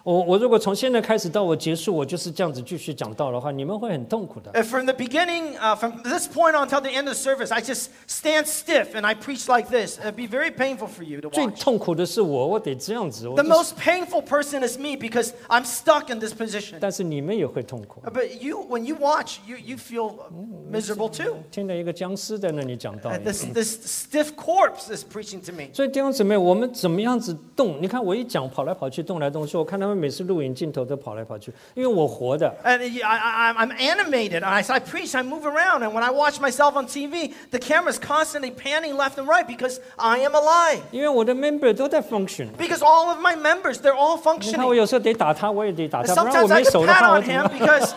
我我如果从现在开始到我结束，我就是这样子继续讲道的话，你们会很痛苦的。 If from the beginning, uh, from this point on until the end of the service, I just stand stiff and I preach like this, it'd be very painful for you to 最 watch. 痛苦的是我，我得这样子。我 The 就 most painful person is me because I'm stuck in this position. 但是你们也会痛苦。 But you, when you watch, you, you feel miserable too. 听到一个僵尸在那里讲道 And 理。 this, this stiff corpse is preaching to me. 所以弟兄姊妹，我们怎么样子动？你看我一讲跑来跑去，动来动去，我看他们每次录影镜头都跑来跑去，因为我活的。 And I, I, I'm animated. I, I preach, I move around. And when I watch myself on T V, the camera's constantly panning left and right because I am alive. 因为我的 member 都在 function。 Because all of my members, they're all 你看我 functioning. 有时候得打他，我也得打 And 他，不然我 sometimes I 没 could 手的 pat 话，我 on 怎 him 么？ because,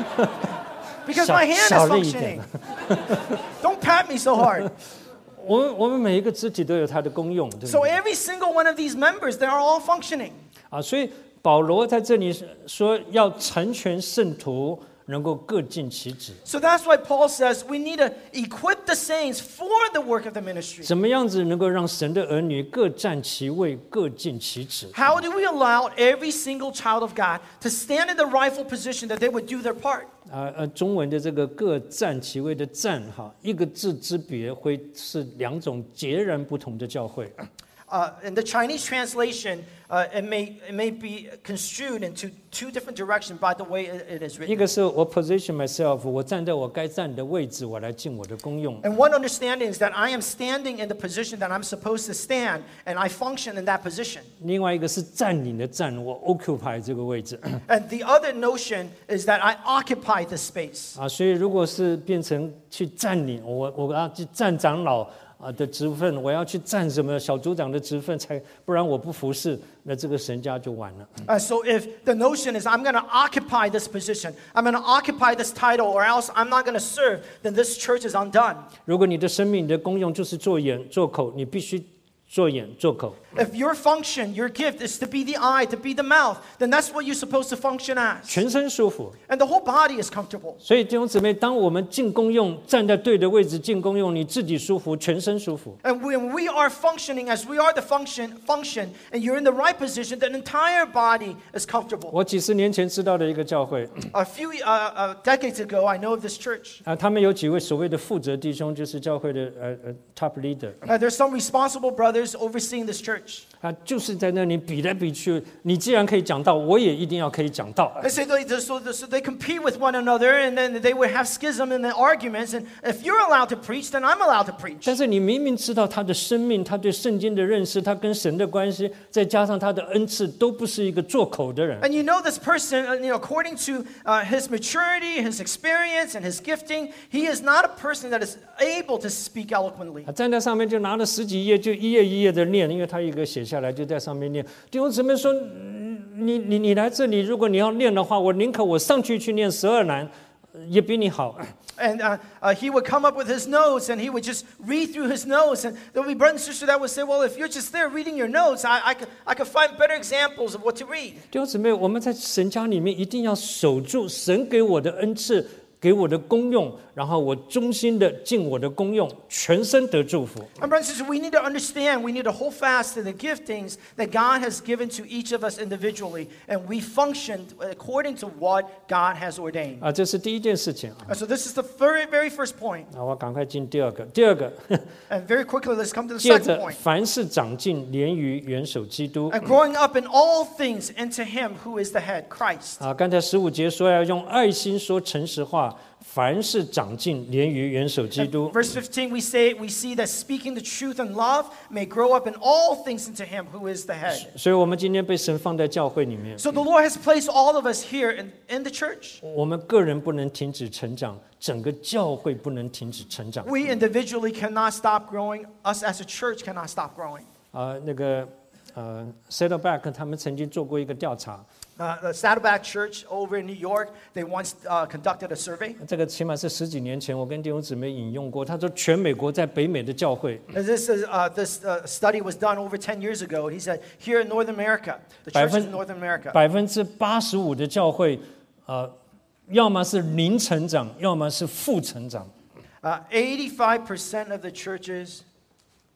because my hand is 小了一点。 functioning. Don't pat me so hard. 我们我们每一个肢体都有它的功用，对不 So 对？ every single one of these members, they are all functioning. 啊，所以保罗在这里说要成全圣徒，能够各尽其职。 So that's why Paul says we need to equip the saints for the work of the ministry. 怎么样子能够让神的儿女各占其位，各尽其职？ How do we allow every single child of God to stand in the rightful position that they would do their part? 啊呃，中文的这个各占其位的占哈，一个字之别会是两种截然不同的教会。 Uh, in the Chinese translation, uh, it may it may be construed into two different directions by the way it, it is 一 written. 个是我 position myself，我站在我该站的位置，我来尽我的功用。 And one understanding is that I am standing in the position that I'm supposed to stand, and I function in that position. 另外一个是占领的占，我 occupy 这个位置。 And the other notion is that I occupy the space. 啊，所以如果是变成去占领，我我要去占长老啊的职分，我要去占什么小组长的职分，才不然我不服侍，那这个神家就完了。 Uh, so if the notion is I'm going to occupy this position, I'm going to occupy this title, or else I'm not going to serve, then this church is undone. 如果你的生命、你的功用就是做眼做口，你必须做眼做口。 If your function, your gift is to be the eye, to be the mouth, then that's what you're supposed to function as. 全身舒服。 And the whole body is comfortable. 所以弟兄姊妹，当我们进功用，站在对的位置进功用，你自己舒服，全身舒服。 And when we are functioning as we are the function, function, and you're in the right position, the entire body is comfortable. 我几十年前知道的一个教会 A few uh, uh, decades ago, I know of this church. 啊，他们有几位所谓的负责弟兄，就是教会的呃呃 top leader Uh, there's some responsible brothers overseeing this church. 啊，就是在那里比来比去。你既然可以讲道，我也一定要可以讲道。 They say they, so, so they compete with one another, and then they would have schism in the arguments. And if you're allowed to preach, then I'm allowed to preach. 但是你明明知道他的生命，他对圣经的认识，他跟神的关系，再加上他的恩赐，都不是一个做口的人。 And you know this person, uh, you know, according to uh, his maturity, his experience, and his gifting, he is not a person that is able to speak eloquently. 啊，站在上面就拿了十几页，就一页一页的念，因为他一个写下来就在上面念。弟兄姊妹说，嗯你你你来这里，如果你要念的话，我宁可我上去去念十二难，也比你好。 And uh, uh, he would come up with his notes, and he would just read through his notes. And there would be brothers and sisters that would say, well, if you're just there reading your notes, I, I, could, I could find better examples of what to read. 弟兄姊妹，我们在神家里面一定要守住神给我的恩赐，给我的功用，然后我忠心的尽我的功用，全身得祝福。 And brothers and sisters, we need to understand, we need to hold fast to the giftings that God has given to each of us individually, and we function according to what God has ordained. 啊，这是第一件事情啊。 And so this is the very, very first point. 啊，我赶快进第二个。第二个， And very quickly, let's come to the 接 second 着 point. 凡事长进，连于元首基督。 And growing up in all things into Him who is the head, Christ. 啊，刚才十五节说要用爱心说诚实话，凡事长进，连于元首基督。 Verse fifteen, we say we see that speaking the truth in love may grow up in all things into Him who is the head. 所以，我们今天被神放在教会里面， So the Lord has placed all of us here in, in the church. 我们个人不能停止成长，整个教会不能停止成长。 We individually cannot stop growing. Us as a church cannot stop growing. 啊，那个呃 ，Saddleback 他们曾经做过一个调查， Uh, the Saddleback Church over in New York, they once uh, conducted a survey. 这个起码是十几年前，我跟弟兄姊妹引用过。他说，全美国在北美的教会， And This, is, uh, this uh, study was done over ten years ago. He said, here in North America, the churches in North America, 百分之八十五的教会，呃，要么是零成长，要么是负成长。 uh, eighty-five percent of the churches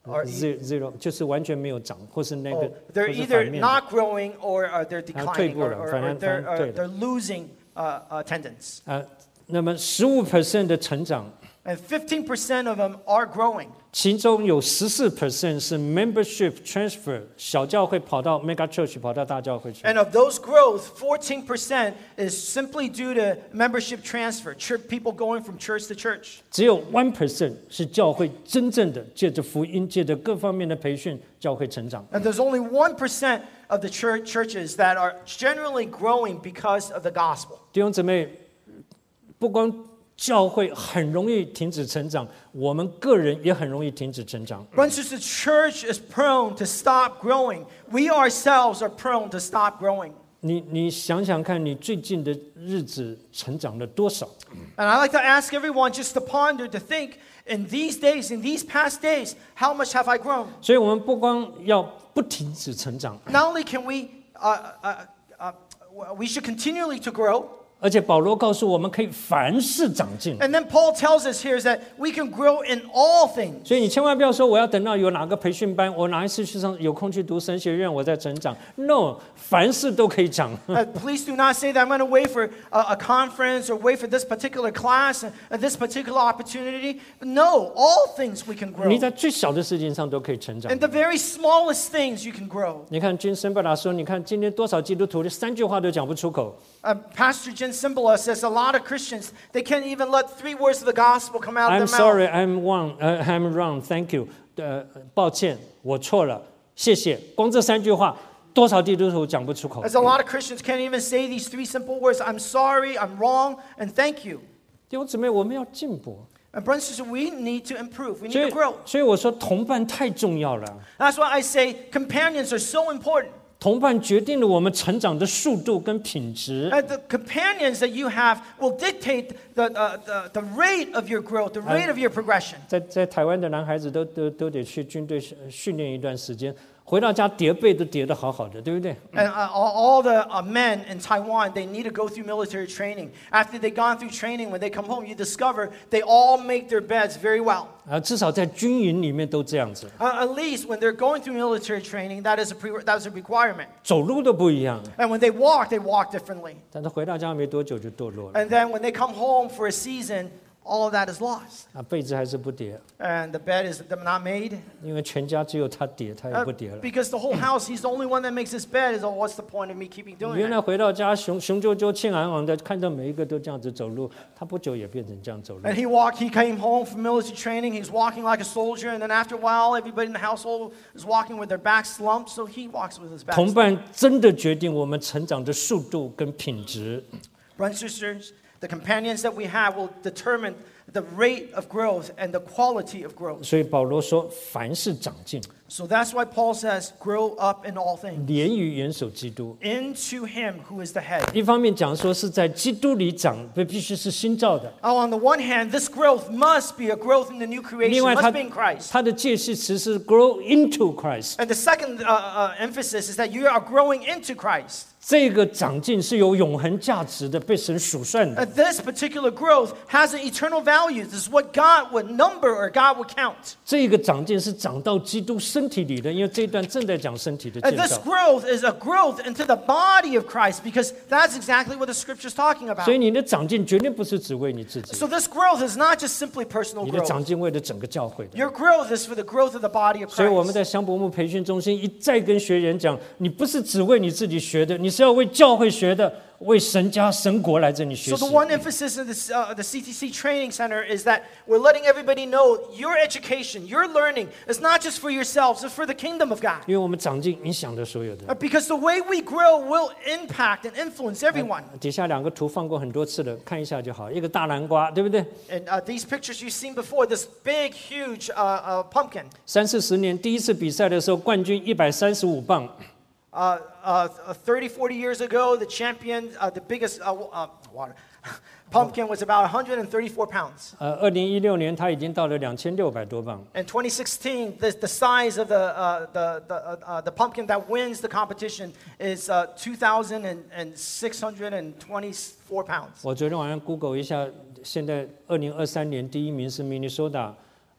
or zero zero 就是完全没有涨，或是那个 oh, they're 或是 either 反面的 not growing or uh, they're 啊，退 declining 步 or, 了， or, 反 or 正 they're, 反正对 uh, they're losing uh, attendance. 啊。那么十五 percent 的成长， And fifteen percent of them are growing. 其中有十四 percent 是 membership transfer， 小教会跑到 mega church 跑到大教会去。 And of those growth, fourteen percent is simply due to membership transfer, church, people going from church to church. 只有 one percent 是教会真正的借着福音，借着各方面的培训，教会成长。 And there's only one percent of the church, churches that are generally growing because of the gospel. 弟兄姊妹，不光教会很容易停止成长，我们个人也很容易停止成长。 Brothers and sisters, the church is prone to stop growing. We ourselves are prone to stop growing. 你你想想看，你最近的日子成长了多少？ And I like to ask everyone just to ponder, to think, in these days, in these past days, how much have I grown? 所以我们不光要不停止成长， Not only can we, uh, uh, uh, we should continually to grow, 而且保罗告诉我们可以凡事长进。 and then Paul tells us here is that we can grow in all things. 所以你千万不要说我要等到有哪个培训班，我哪一次去上有空去读神学院，我在成长。No， 凡事都可以长。 Uh, please do not say that I'm going to wait for a, a conference or wait for this particular class and, and this particular opportunity. No, all things we can grow. 你在最小的事情上都可以成长 In。the very smallest things you can grow. 你看金森巴达说，你看今天多少基督徒三句话都讲不出口。 Uh, Pastor Jen Simbola says a lot of Christians, they can't even let three words of the gospel come out of I'm their sorry, mouth. I'm wrong, 呃、I'm wrong, thank you， 呃，抱歉，我错了，谢谢。光这三句话，多少基督徒讲不出口？ As a lot of Christians can't even say these three simple words, I'm sorry, I'm wrong, and thank you. 弟兄姊妹，我们要进步。 And brothers and sisters, we need to improve. We 所 need 以 to grow. 所以我说同伴太重要了。 That's why I say companions are so important. 同伴决定了我们成长的速度跟品质。 And the companions that you have will dictate the, uh, the, the rate of your growth, the rate of your progression. 在在台湾的男孩子都都都得去军队训练一段时间，回到家叠被都叠得好好的，对不对？ And uh, all, all the uh, men in Taiwan, they need to go through military training. After they've gone through training, when they come home, you discover they all make their beds very well. 啊，至少在军营里面都这样子， Uh, at least when they're going through military training, that is a pre- that is a requirement. 走路都不一样。 And when they walk, they walk differently. 但是回到家没多久就堕落了， And then when they come home for a season, all of that is lost. 啊，被子还是不叠， And the bed is not made. 因为全家只有他叠，他也 Uh, 不叠了。 because the whole house, he's the only one that makes his bed. Is oh, what's the point of me keeping doing 原来 it? 回到家雄雄赳赳、气昂昂的，看到每一个都这样子走路，他不久也变成这样走路 And。he walked. He came home from military training. He's walking like a soldier. And then after a while, everybody in the household is walking with their backs slumped. So he walks with his back 同 slumped. 伴真的决定我们成长的速度跟品质。 Brothers and sisters, the companions that we have will determine the rate of growth and the quality of growth. 所以保罗说，凡事长进， So that's why Paul says, grow up in all things 连于元首基督。 into him who is the head. 一方面讲说是在基督里长，这必须是新造的。 Oh, on the one hand, this growth must be a growth in the new 另 creation, 外，他 must be in Christ. 他的介系词是 grow into Christ。 And the second uh, uh, emphasis is that you are growing into Christ. 这个长进是有永恒价值的，被神数算的。 Uh, this particular growth has an eternal value. This is what God would number or God would count. 这个长进是长到基督身体里的，因为这一段正在讲身体的 And 建 this 造。 growth is a growth into the body of Christ because that's exactly what the scripture is talking about. 所以你的长进绝对不是只为你自己， So this growth is not just simply personal 你的长 growth. 进为了整个教会的。 Your growth is for the growth of the body of 所以我们 Christ. 在香柏木培训中心一再跟学员讲，你不是只为你自己学的，你是要为教会学的，为神家神国来这里学 So 习 the。one emphasis in this, uh, the C T C Training Center is that we're letting everybody know your education, your learning is not just for yourselves, it's for the kingdom of God. 因为我们长进影响了所有的 Uh, Because the way we grow will impact and influence everyone. 底下两个图放过很多次了，看一下就好。一个大南瓜，对不对？ And uh, these pictures you've seen before, this big, huge uh, uh, pumpkin. 三四十年第一次比赛的时候，冠军一百三十五磅， Uh, uh, thirty, forty years ago, the champion, uh, the biggest uh, uh, water, pumpkin was about one hundred thirty-four pounds. 呃，二零一六年他已经到了两千六百多磅。 In twenty sixteen, the, the size of the, uh, the, the, uh, uh, the pumpkin that wins the competition is uh, two thousand six hundred twenty-four pounds. 我昨天晚上 Google 一下，现在二零二三年第一名是 Minnesota，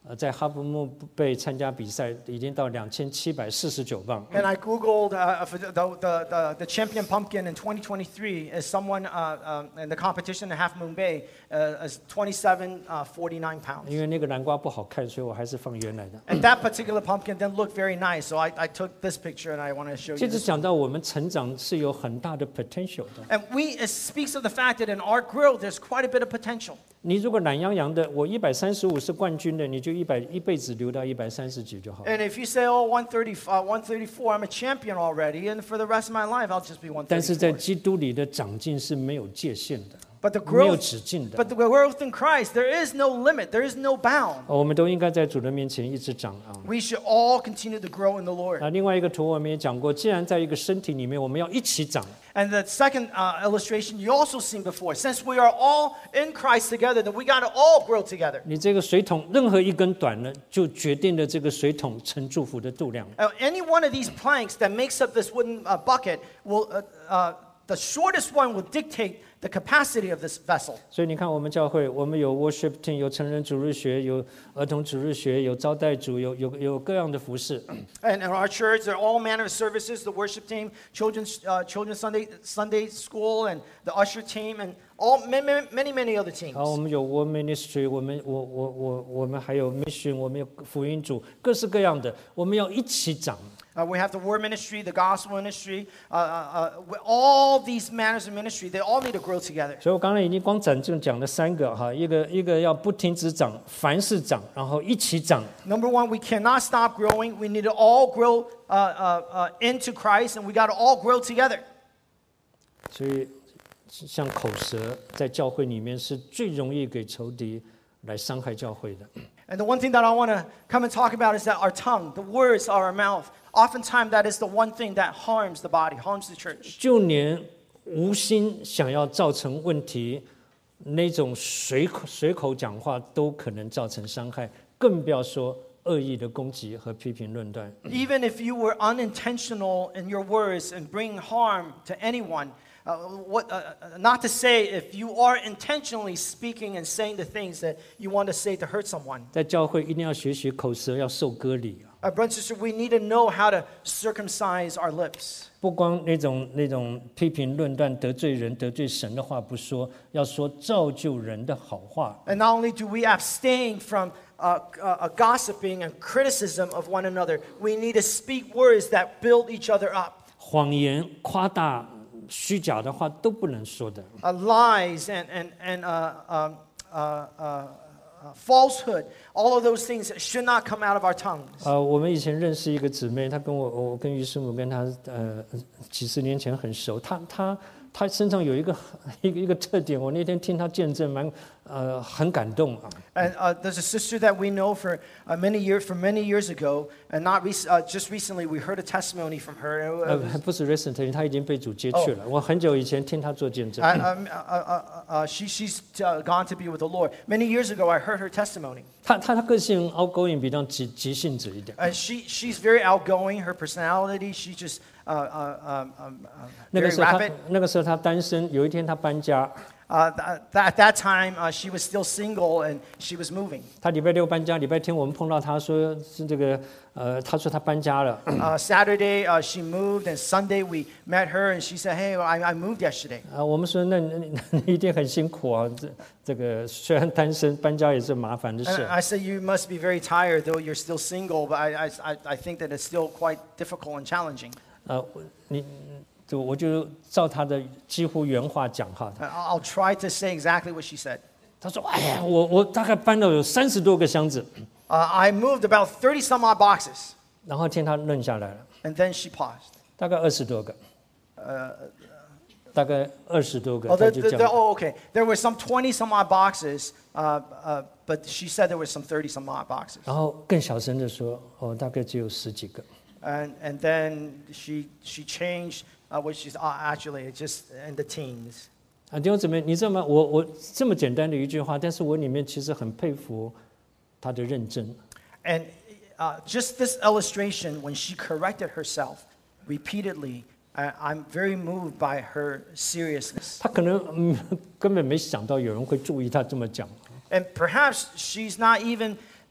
呃，在哈布穆被参加比赛已经到两千七百四十九磅。 And I Googled uh, for the, the, the, the champion pumpkin in twenty twenty-three as someone uh, um, in the competition in Half Moon Bay uh, is twenty-seven forty-nine pounds. 因为那个南瓜不好看，所以我还是放原来的。 And that particular pumpkin didn't look very nice, so I, I took this picture and I want to show 接 you 着 this. 讲到我们成长是有很大的 potential 的。 And we, it speaks of the fact that in our growth, there's quite a bit of potential. 你如果懒洋洋的，我一百三十五是冠军的，你就一百一辈子留到一百三十几就好。 And if you say, oh, one thirty, uh, one thirty-four, I'm a champion already, and for the rest of my life, I'll just be 但是在 one thirty-four. 基督里的长进是没有界限的， But the 没有 growth, 止境的。 but the growth in Christ, there is no limit, there is no bound. 我们都应该在主的面前一直长啊。 We should all continue to grow in the Lord. 啊，另外一个图我们也讲过，既然在一个身体里面，我们要一起长。 And the second uh, illustration you also seen before. Since we are all in Christ together, then we got to all grow together. 你这个水桶任何一根短了，就决定了这个水桶盛祝福的度量。 Uh, any one of these planks that makes up this wooden uh, bucket will, uh, uh, the shortest one will dictate the capacity of this vessel. 所以你看，我们教会，我们有 worship team， 有成人主日学，有儿童主日学，有招待组，有有有各样的服饰。 And in our church, there are all manner of services: the worship team, children's uh, children's Sunday Sunday school, and the usher team, and all many many many other teams. 好，我们有 World Ministry， 我们我我我我们还有 Mission， 我们有福音组，各式各样的，我们要一起长。 Uh, we have the word ministry, the gospel ministry, uh, uh, uh, all these manners of ministry. They all need to grow together. 所以我刚才已经光讲就讲了三个哈，一个一个要不停止长，凡事长，然后一起长。 Number one, we cannot stop growing. We need to all grow uh, uh, uh, into Christ, and we got to all grow together. 所以像口舌在教会里面是最容易给仇敌来伤害教会的。 And the one thing that I want to come and talk about is that our tongue, the words are our mouth. Oftentimes, that is the one thing that harms the body, harms the church. 就连无心想要造成问题，那种随口随口讲话都可能造成伤害，更不要说恶意的攻击和批评论断。 Even if you were unintentional in your words and bring harm to anyone, uh, what, uh, not to say if you are intentionally speaking and saying the things that you want to say to hurt someone. 在教会一定要学习口舌要受割礼。 Uh, brothers and sisters, we need to know how to circumcise our lips. 不光那种那种批评论断得罪人得罪神的话不说，要说造就人的好话。 And not only do we abstain from uh, uh, gossiping and criticism of one another, we need to speak words that build each other up. 谎言、夸大、虚假的话都不能说的。 Uh, lies and, and, and uh, um, uh, uh, uh, falsehood, all of those things should not come out of our tongues. 呃，我们以前认识一个姊妹，她跟我，我跟于师母跟她呃几十年前很熟。她她她身上有一个一个一个特点，我那天听她见证，蛮呃很感动啊。 And uh, there's a sister that we know for uh, many years, from many years ago, and not rec- uh, just recently, we heard a testimony from her. It 呃 was-， 不是 recently，她已经被主接去了。我很久以前听她做见证。 I, um, uh, uh, uh, she, she's uh, gone to be with the Lord. Many years ago, I heard her testimony. 她她她个性 outgoing， 比较急急性子一点。 Uh, she, she's very outgoing. Her personality, she just uh, uh, um, um, uh, 那个 very 时候她 rapid. 那个时候她单身，有一天她搬家， Uh, th- th- at that time, uh, she was still single and she was moving. 她礼拜六搬家，礼拜天我们碰到她说是这个呃，她说她搬家了。 Uh, Saturday, uh, she moved, and Sunday we met her, and she said, "Hey, I, I moved yesterday." 啊，我们说那你你一定很辛苦啊，这这个虽然单身，搬家也是麻烦的 And 事。 I said, "You must be very tired, though you're still single." But I, I, I- I think that it's still quite difficult and challenging. 呃，你就我就照她的几乎原话讲哈， Uh, I'll try to say exactly what she said. 她说：“哎呀，我我大概搬了有三十多个箱子。 Uh, I moved about thirty some odd boxes, ” 然后听她愣下来了， and then she paused. 大概二十多个，大概二十多个， Oh, 她 there, 就 there, 讲 there- oh, okay. There were some twenty some odd boxes, uh, uh, but she said there were some thirty some odd boxes. 然后更小声的说：“哦，大概只有十几个。” And, and then she, she changed uh, what she's uh, actually just in the teens. 啊，弟兄姊妹，你知道吗？我我这么简单的一句话，但是我里面其实很佩服她的认真。 And uh, just this illustration, when she corrected herself repeatedly, I, I'm very moved by her seriousness. 她可能嗯根本没想到有人会注意她这么讲。 And perhaps she's not even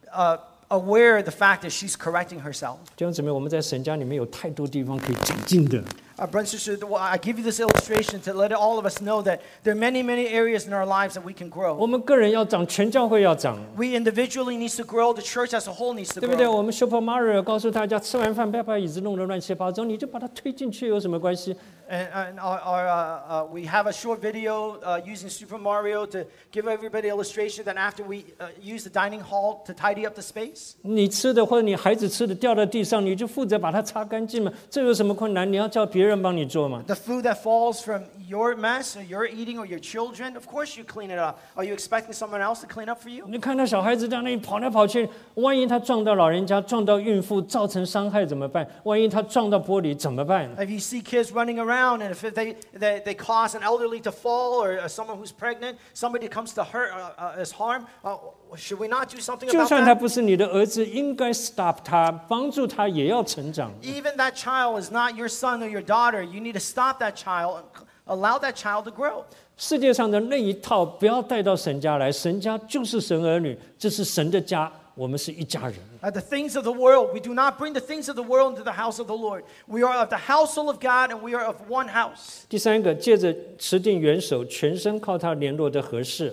uh, aware of the fact that she's correcting herself. 弟兄姊妹，我们在神家里面有太多地方可以长进的。 Uh, brothers and sisters, I give you this illustration to let all of us know that there are many, many areas in our lives that we can 我 grow. 们个人要长，全教会要长， We individually need to grow. The church as a whole needs to 对不对？ grow. 我们 Super Mario 告诉大家，吃完饭不要把椅子弄得乱七八糟，你就把它推进去，有什么关系？ And, and our, our, uh, uh, we have a short video uh, using Super Mario to give everybody illustration that after we uh, use the dining hall to tidy up the space. 你吃的或者你孩子吃的掉到地上，你就负责把它擦干净嘛，这有什么困难？你要叫别人帮你做嘛？ The food that falls from your mess or your eating or your children, of course you clean it up. Are you expecting someone else to clean up for you? 你看到小孩子在那里跑来跑去，万一他撞到老人家、撞到孕妇，造成伤害怎么办？万一他撞到玻璃怎么办？ If you see kids running around and if they, they, they cause an elderly to fall or uh, someone who's pregnant, somebody comes to hurt uh, uh, as harm, uh, should we not do something 就 about 算他 that? 不是你的儿子，应该 stop 他，帮助他，也要成长。 Even that child is not your son or your daughter. You need to stop that child and allow that child to grow. 世界上的那一套不要带到神家来，神家就是神儿女，这是神的家，我们是一家人。 Uh, the things of the world, we do not bring the things of the world into the house of the Lord. We are of the household of God and we are of one house. 第三个，借着持定元首，全身靠他联络的合适。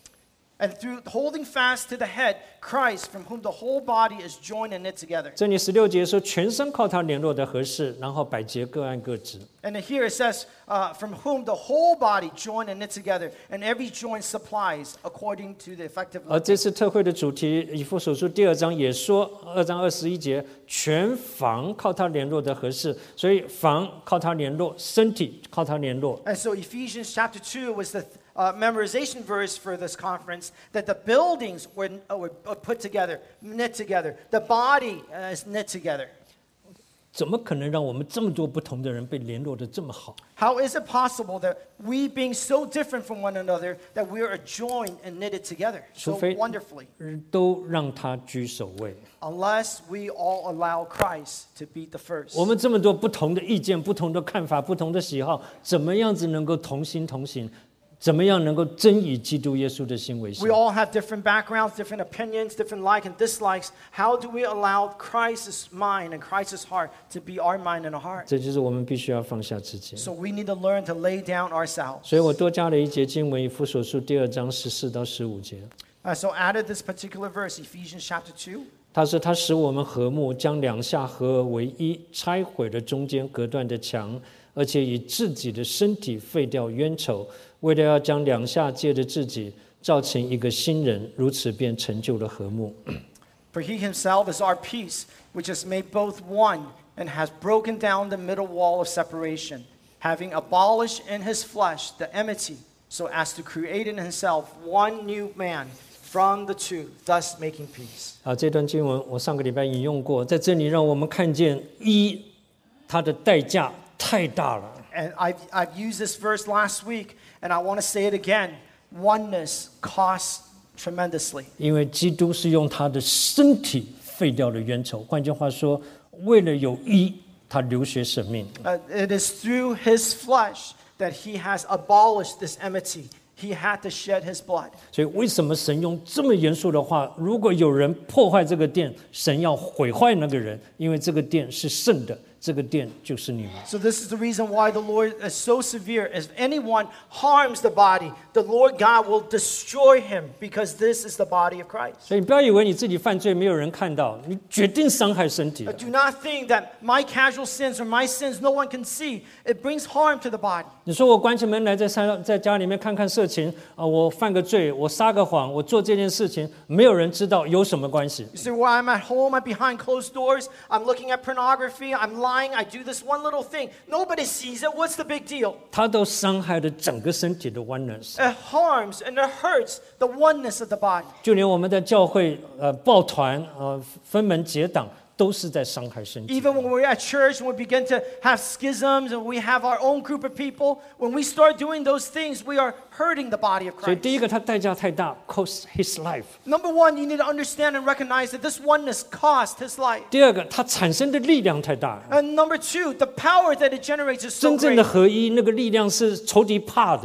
And through holding fast to the head, Christ, from whom the whole body is joined and knit together. 这里十六节说，全身靠他联络的合适，然后百节各按各职。 And then here it says, uh, from whom the whole body joined and knit together, and every joint supplies according to the effective 而 work. 这次特会的主题，以弗所书第二章也说，二章二十一节，全房靠他联络的合适，所以房靠他联络，身体靠他联络。 And so Ephesians chapter two was the uh, memorization verse for this conference, that the buildings were, uh, were put together, knit together. The body uh, is knit together. 怎么可能让我们这么多不同的人被联络的这么好？ How is it possible that we, being so different from one another, that we are joined and knitted together 除 so 非 wonderfully? 都让他居首位。 Unless we all allow Christ to be the first. 我们这么多不同的意见、不同的看法、不同的喜好，怎么样子能够同心同行？怎么样能够真以基督耶稣的心为心 We？ all have different backgrounds, different opinions, different likes and dislikes. How do we allow Christ's mind and Christ's heart to be our mind and our heart? 这就是我们必须要放下自己。 So we need to learn to lay down ourselves. 所以我多加了一节经文，以弗所书第二章十四到十五节。 Uh, so added this particular verse, Ephesians chapter two. 他说：“他使我们和睦，将两下合而为一，拆毁了中间隔断的墙，而且以自己的身体废掉冤仇，为了要将两下借着自己造成一个新人，如此便成就了和睦。” For he himself is our peace, which has made both one and has broken down the middle wall of separation, having abolished in his flesh the enmity, so as to create in himself one new man from the two, thus making peace. 啊，这段经文我上个礼拜引用过，在这里让我们看见一，它的代价太大了。 And I've, I've used this verse last week, and I want to say it again. Oneness costs tremendously. 因为基督是用他的身体废掉了冤仇，换句话说，为了有一，他流血舍命。 Uh, it is through his flesh that he has abolished this enmity. He had to shed his blood. 所以，为什么神用这么严肃的话？如果有人破坏这个殿，神要毁坏那个人，因为这个殿是圣的，这个殿就是你们。 So this is the reason why the Lord is so severe. If anyone harms the body, the Lord God will destroy him, because this is the body of Christ. 所以，你不要以为你自己犯罪没有人看到，你决定伤害身体 But。do not think that my casual sins or my sins no one can see. It brings harm to the body. 你说我关起门来在山在家里面看看色情啊，我犯个罪，我撒个谎，我做这件事情，没有人知道，有什么关系？ You say, well, I'm at home, I'm behind closed doors, I'm looking at pornography, I'm lying, I do this one little thing. Nobody sees it. What's the big deal? 它都伤害了整个身体的 oneness。 It harms and it hurts the oneness of the body. 就连我们在教会呃抱团呃分门结党，都是在伤害身体。 Even when we're at church and we begin to have schisms and we have our own group of people, when we start doing those things, we are hurting the body of 所以 Christ. 第一个，它代价太大 ，cost his life。 Number one, you need to understand and recognize that this oneness cost his life. 第二个，它产生的力量太大。 And number two, the power that it generates is so 真正的 great. 合一，那个力量是仇敌怕的。 Uh,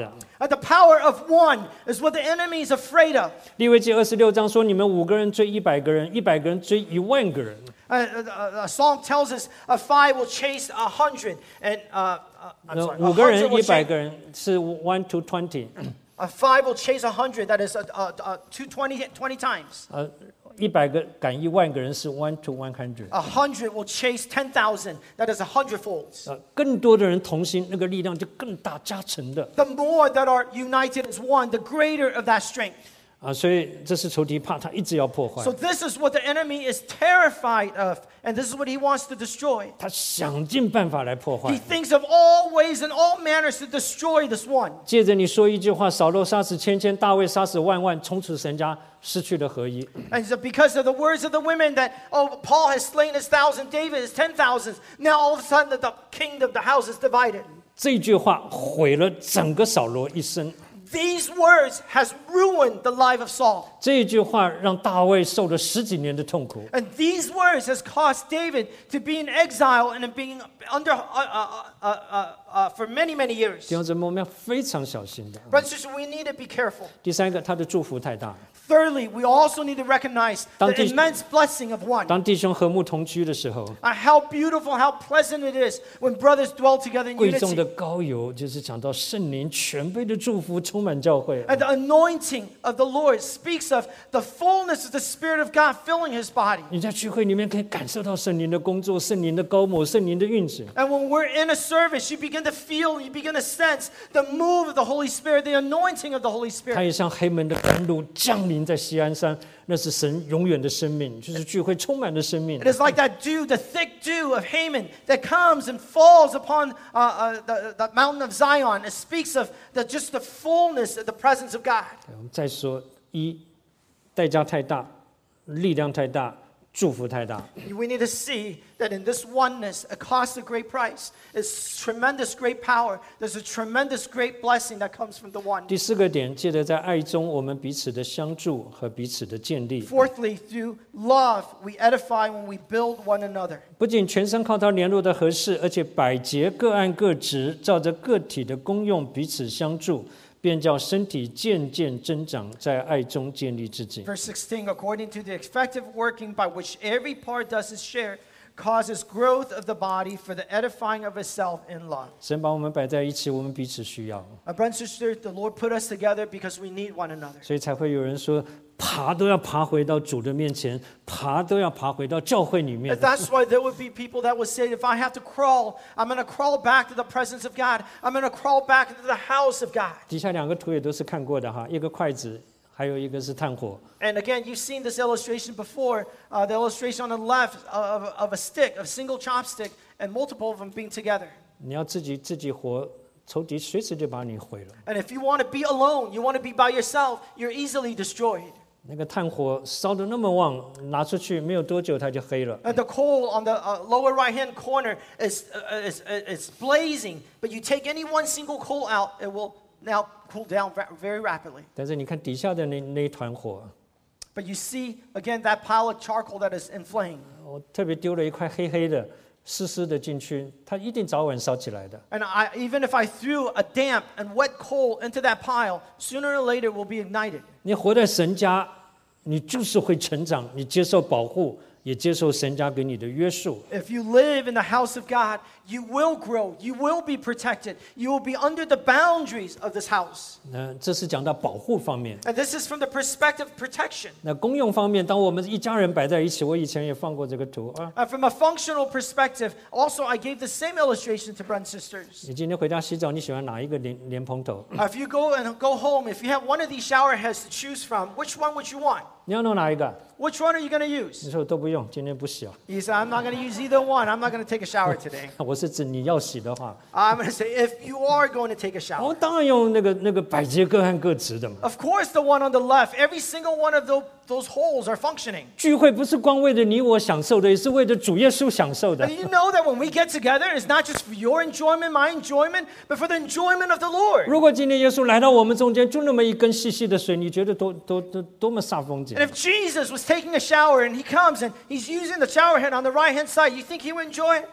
Uh, the power of one is what the enemy is afraid of. 利未记二十六章说，你们五个人追一百个人，一百个人追一万个人。 Uh, uh, uh, Psalm tells us a five will chase a hundred, and uh, uh, I'm 那 sorry, a 五个 hundred 人 will 一百 chase, 个人是 one to twenty， a five will chase a hundred. That is uh, uh, uh, two twenty twenty times. 呃，一百个赶一万个人是 one to one hundred。 A hundred will chase ten thousand. That is a hundredfolds. 呃，更多的人同心，那个力量就更大加成的 The more that are united as one, the greater of that strength. 啊，所以这是仇敌怕他一直要破坏 So，this is what the enemy is terrified of, and this is what he wants to destroy. 他想尽办法来破 He 坏。 thinks of all ways and all manners to destroy this one. 借着你说一句话，扫罗杀死千千，大卫杀死万万，从此神家失去了合一。 And so because of the words of the women that, oh, Paul has slain his thousand, David his ten thousands, now all of a sudden the, the kingdom, the house is divided. 这句话毁了整个扫罗一生。 These words has ruined the life of Saul. 这一句话让大卫受了十几年的痛苦。 And these words has caused David to be in exile and being under uh, uh, uh, uh, uh, for many, many years. 弟兄姊妹，我们要非常小心的。 Brothers and sisters, we need to be careful. 第三个，他的祝福太大。 Thirdly, we also need to recognize the 当弟- immense blessing of one. 当弟兄和睦同居的时候， Uh, how beautiful, how pleasant it is when brothers dwell together in 贵重 unity. 的膏油就是讲到圣灵全备的祝福充满教会。 And the anointing of the Lord speaks of the fullness of the Spirit of God filling his body. 你在聚会里面可以感受到圣灵的工作、圣灵的高抹、圣灵的运行。 And when we're in a service, you begin to feel, you begin to sense the move of the Holy Spirit, the anointing of the Holy 它 Spirit. 也像黑门的甘露降临在锡安山，那是神永远的生命，就是聚会充满的生命 It。is like that dew, the thick dew of Haman that comes and falls upon uh, uh, the, the mountain of Zion. It speaks of the, just the fullness of the presence of God. 我们再说，一，代价太大，力量太大，祝福太大。 We need to see that in this oneness, it costs a great price. It's tremendous great power. There's a tremendous great blessing that comes from the one. 第四个点，借着在爱中，我们彼此的相助和彼此的建立， Fourthly, through love, we edify when we build one another. 不仅全身靠它联络的合适，而且百节各按各职，照着个体的功用彼此相助，便叫身体渐渐增长，在爱中建立自己。 Verse sixteen, according to the effective working by which every part does its share, causes growth of the body for the edifying of itself in love. 神把我们摆在一起，我们彼此需要， My brothers and sisters, the Lord put us together because we need one another. 所以才会有人说，爬都要爬回到主的面前，爬都要爬回到教会里面 And。that's why there would be people that would say, if I have to crawl, I'm going to crawl back to the presence of God. I'm going to crawl back into the house of God. 底下两个图也都是看过的哈，一个筷子，还有一个是炭火。 And again, you've seen this illustration before. Uh, the illustration on the left of, of a stick, a single chopstick, and multiple of them being together. 你要自己自己活，仇敌随时就把你毁了。 And if you want to be alone, you want to be by yourself, you're easily destroyed. 那个炭火烧得那么旺，拿出去没有多久它就黑了。 And the coal on the uh, lower right-hand corner is, uh, is, uh, is blazing, but you take any one single coal out, it will now cool down va- very rapidly. 但是你看底下的那那一团火， But you see, again, that pile of charcoal that is in flame. 我特别丢了一块黑黑的、湿湿的进去，它一定早晚烧起来的。 And I, even if I threw a damp and wet coal into that pile, sooner or later it will be ignited. 你活在神家，你就是会成长，你接受保护，也接受神家给你的约束。 If you live in the house of God, you will grow, you will be protected, you will be under the boundaries of this house. 那这是讲到保护方面。 And this is from the perspective of protection. 那功用方面，当我们一家人摆在一起，我以前也放过这个图啊。 Uh, from a functional perspective, also I gave the same illustration to brothers and sisters. 你今天回家洗澡，你喜欢哪一个莲莲蓬头？ Uh, if you go and go home, if you have one of these shower heads to choose from, which one would you want? 你要弄哪一个？ Which one are you going to use? 你说我都不用，今天不洗啊。 You say, I'm not going to use either one. I'm not going to take a shower today. 我是指你要洗的话， I'm going to say, if you are going to take a 我 shower. 当然用那个那个百节各按各职的嘛。 Of course, the one on the left, every single one of those, those holes are functioning. 聚会不是光为了你我享受的，也是为了主耶稣享受的 And。you know that when we get together, it's not just for your enjoyment, my enjoyment, but for the enjoyment of the Lord. 如果今天耶稣来到我们中间，就那么一根细细的水，你觉得多多多多么煞风景 And？if Jesus was taking a shower and he comes and he's using the shower head on the right hand side, you think he would enjoy it?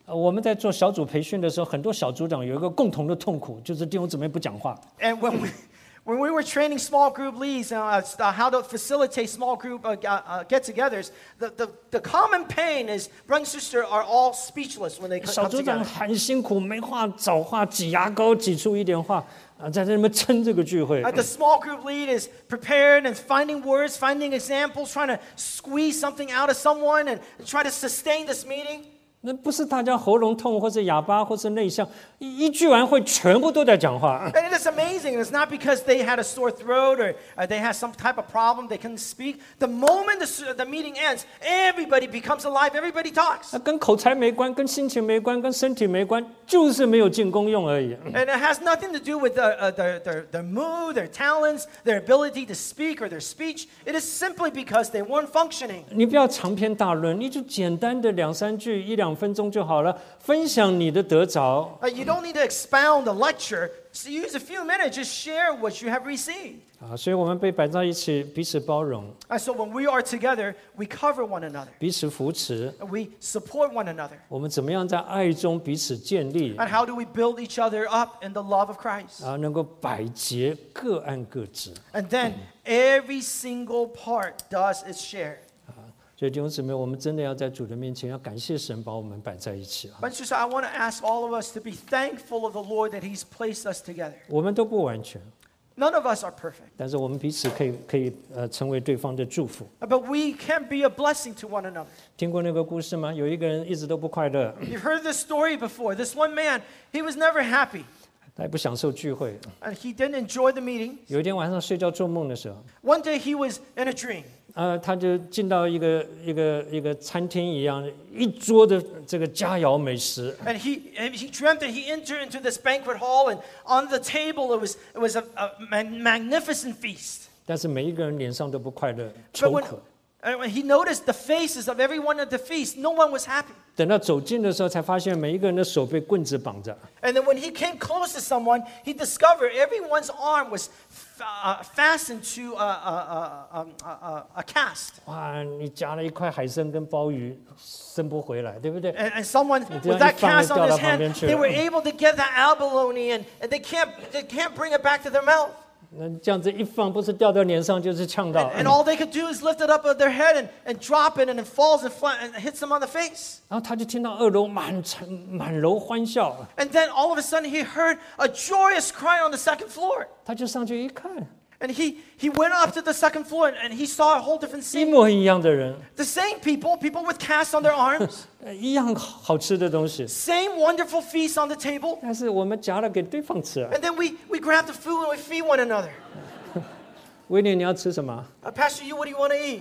呃我们在做小组培训的时候，很多小组长有一个共同的痛苦，就是弟兄姊妹不讲话。 And when we when we were training small group leads uh, uh, how to facilitate small group uh, uh, get-togethers, the, the the common pain is brother and sister are all speechless when they co- 小 come 组长 together. 很辛苦，没话找话，挤牙膏挤出一点话啊，在那边撑这个聚会。 Uh, the small group lead is prepared and finding words, finding examples, trying to squeeze something out of someone and try to sustain this meeting. 那不是大家喉咙痛，或是哑巴，或是内向，一一聚完会全部都在讲话。 And it is amazing. It's not because they had a sore throat or uh, they had some type of problem, they couldn't speak. The moment the, the meeting ends, everybody becomes alive, everybody talks. 那跟口才没关，跟心情没关，跟身体没关，就是没有进功用而已。 And it has nothing to do with the, uh, their, their, their mood, their talents, their ability to speak or their speech. It is simply because they weren't functioning. 你不要长篇大论，你就简单的两三句、一两分钟就好了，分享你的得着。 Uh, you don't need to expound the lecture. So use a few minutes, just share what you have received. 啊，所以我们被摆在一起，彼此包容， And so when we are together, we cover one another. 彼此扶持。 And we support one another. 我们怎么样在爱中彼此建立 And how do we build each other up in the love of Christ? 啊，能够百节各按各职。 And then every single part does its share. 所以弟兄姊妹，我们真的要在主的面前，要感谢神把我们摆在一起啊。 But sister, I want to ask all of us to be thankful of the Lord that He's placed us together. 我们都不完全， None of us are perfect, 但是我们彼此可以可以呃成为对方的祝福。 but we can be a blessing to one another. 听过那个故事吗？有一个人一直都不快乐， You've heard this story before. This one man, he was never happy, 他也不享受聚会。 and he didn't enjoy the meeting. 有一天晚上睡觉做梦的时候， One day he was in a dream. 呃，他就进到一个一个一个餐厅一样，一桌的这个佳肴美食。 And he, and he dreamt that he entered into this banquet hall, and on the table it was, it was a, a mag- magnificent feast. 但是每一个人脸上都不快乐， But 愁 when, 苦。 and when he noticed the faces of everyone at the feast, no one was happy. 等到走近的时候，才发现每一个人的手被棍子绑着。 And then when he came close to someone, he discovered everyone's arm was uh, fastened to a, a, a, a, a, a cast. 哇，你夹了一块海参跟鲍鱼，生不回来，对不对？ And, and someone 你这样 with that 一放就 cast on 掉到 his 旁边 hand, 去了。 they were able to get that abalone and, and they can't they can't bring it back to their mouth. 那这样子一放，不是掉到脸上，就是呛到。 And, and all they could do is lift it up at their head and, and drop it, and it falls and, fly, and hits them on the face. 然后他就听到二楼满城满楼欢笑， And then all of a sudden he heard a joyous cry on the second floor. 他就上去一看， And he, he went up to the second floor and, and he saw a whole different 一 scene. 模一样的人， The same people, people with casts on their arms, 呃一样好吃的东西， same wonderful feast on the table. 但是我们夹了给对方吃啊。 And then we, we grab the food and we feed one another. 威廉，你要吃什么？ Uh, Pastor, you, what do you want to eat?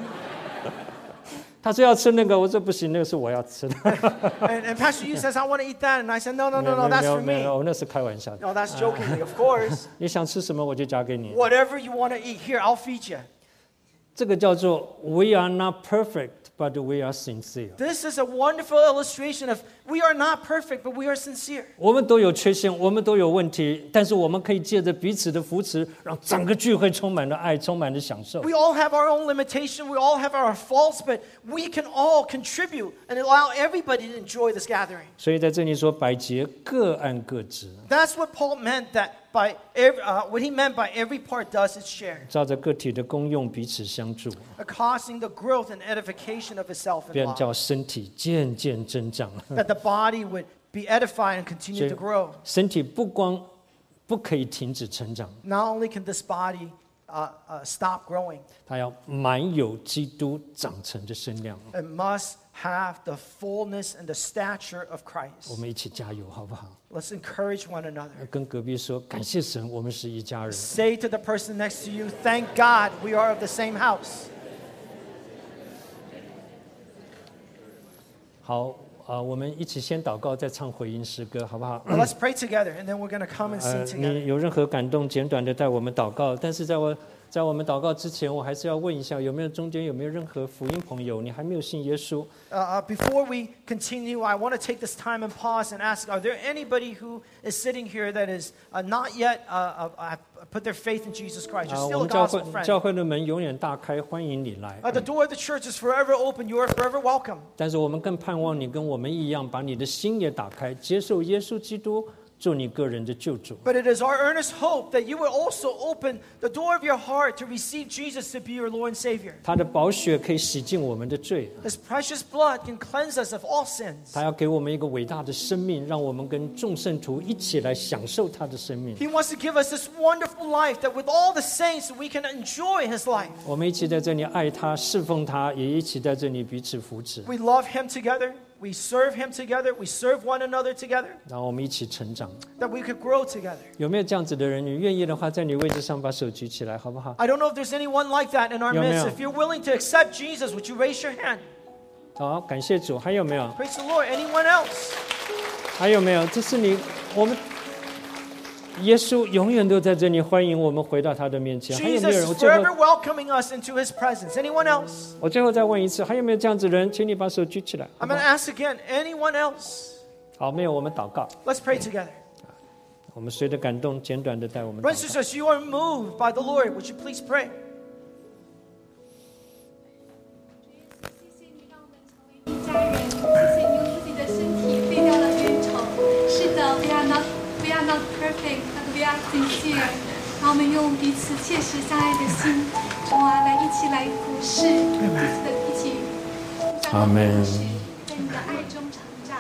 他说要吃那个，我说不行，那个是我要吃的。 And, and Pastor Yu says, I want to eat that. And I said, no, no, 没 no, 有 no, 没 that's 有 for 没 me. 有，那是开玩笑的。 No, that's jokingly, of course. 你想吃什么，我就夹给你。 Whatever you want to eat, here, I'll feed you. 这个叫做 We are not perfect, but we are sincere。 This is a wonderful illustration of we are not perfect, but we are sincere. 我们都有缺陷，我们都有问题，但是我们可以借着彼此的扶持，让整个聚会充满了爱，充满了享受。 We all have our own limitation. We all have our faults, but we can all contribute and allow everybody to enjoy this gathering. 所以在这里说，百节各按各职， That's what Paul meant that by every, uh, what he meant by every part does its share, 照着个体的功用彼此相助， causing the growth and edification of itself in 便 love. 叫身体渐渐增长。 That the body would be edified and continue to grow. 身体不光不可以停止成长， Not only can this body uh, uh, stop growing, 它要满有基督长成的身量。 it must have the fullness and the stature of 我 Christ. 们一起加油，好不好？ Let's encourage one another. 跟隔壁说，感谢神，我们是一家人。 Say to the person next to you, thank God we are of the same house. 好啊、呃我们一起先祷告，再唱回应诗歌，好不好？ Now let's pray together, and then we're going to come and 呃 sing，together. 你有任何感动，简短的带我们祷告。但是在我在我们祷告之前，我还是要问一下，有没有中间有没有任何福音朋友，你还没有信耶稣？ Uh, uh, before we continue, I want to take this time and pause and ask, are there anybody who is sitting here that is uh, not yet uh, uh, put their faith in Jesus Christ? You're 啊，我 still a 们教 gospel 会 friend. 教会的门永远大开，欢迎你来。 Uh, the door of the church is forever open. You are forever welcome. 但是我们更盼望你跟我们一样，把你的心也打开，接受耶稣基督做你个人的救主。 But it is our earnest hope that you will also open the door of your heart to receive Jesus to be your Lord and Savior. 他的宝血可以洗净我们的罪， His precious blood can cleanse us of all sins. 他要给我们一个伟大的生命，让我们跟众圣徒一起来享受他的生命。 He wants to give us this wonderful life that with all the saints we can enjoy His life. 我们一起在这里爱他、侍奉他，也一起在这里彼此扶持， We love Him together. We serve Him together. We serve one another together. 然后我们一起成长。 That we could grow together. 有没有这样子的人？你愿意的话，在你位置上把手举起来，好不好？ I don't know if there's anyone like that in our 有没有？ midst. If you're willing to accept Jesus, would you raise your hand? 好，感谢主。还有没有？ Praise the Lord. Anyone else? 还有没有？这是你我们耶稣永远都在这里欢迎我们回到他的面前。还有没有 Jesus 人？我 is 最后 forever welcoming us into His presence. Anyone else? 我最后再问一次，还有没有这样子的人？请你把手举起来。好 I'm 不 going 好 to ask again. Anyone else? 好，没有，我们祷告。 Let's pray together. 我们随着感动，简短的带我们祷 Brothers and 告。 sisters, you are moved by the Lord. Would you please pray? 谢谢你让我们成为一家人，谢谢你用自己的身体废掉了冤仇。是的 ，We are not we are not perfect, but we are sincere。让我们用彼此切实相爱的心，主啊，来一起来服侍，彼此的一起互相的服侍，在你的爱中成长。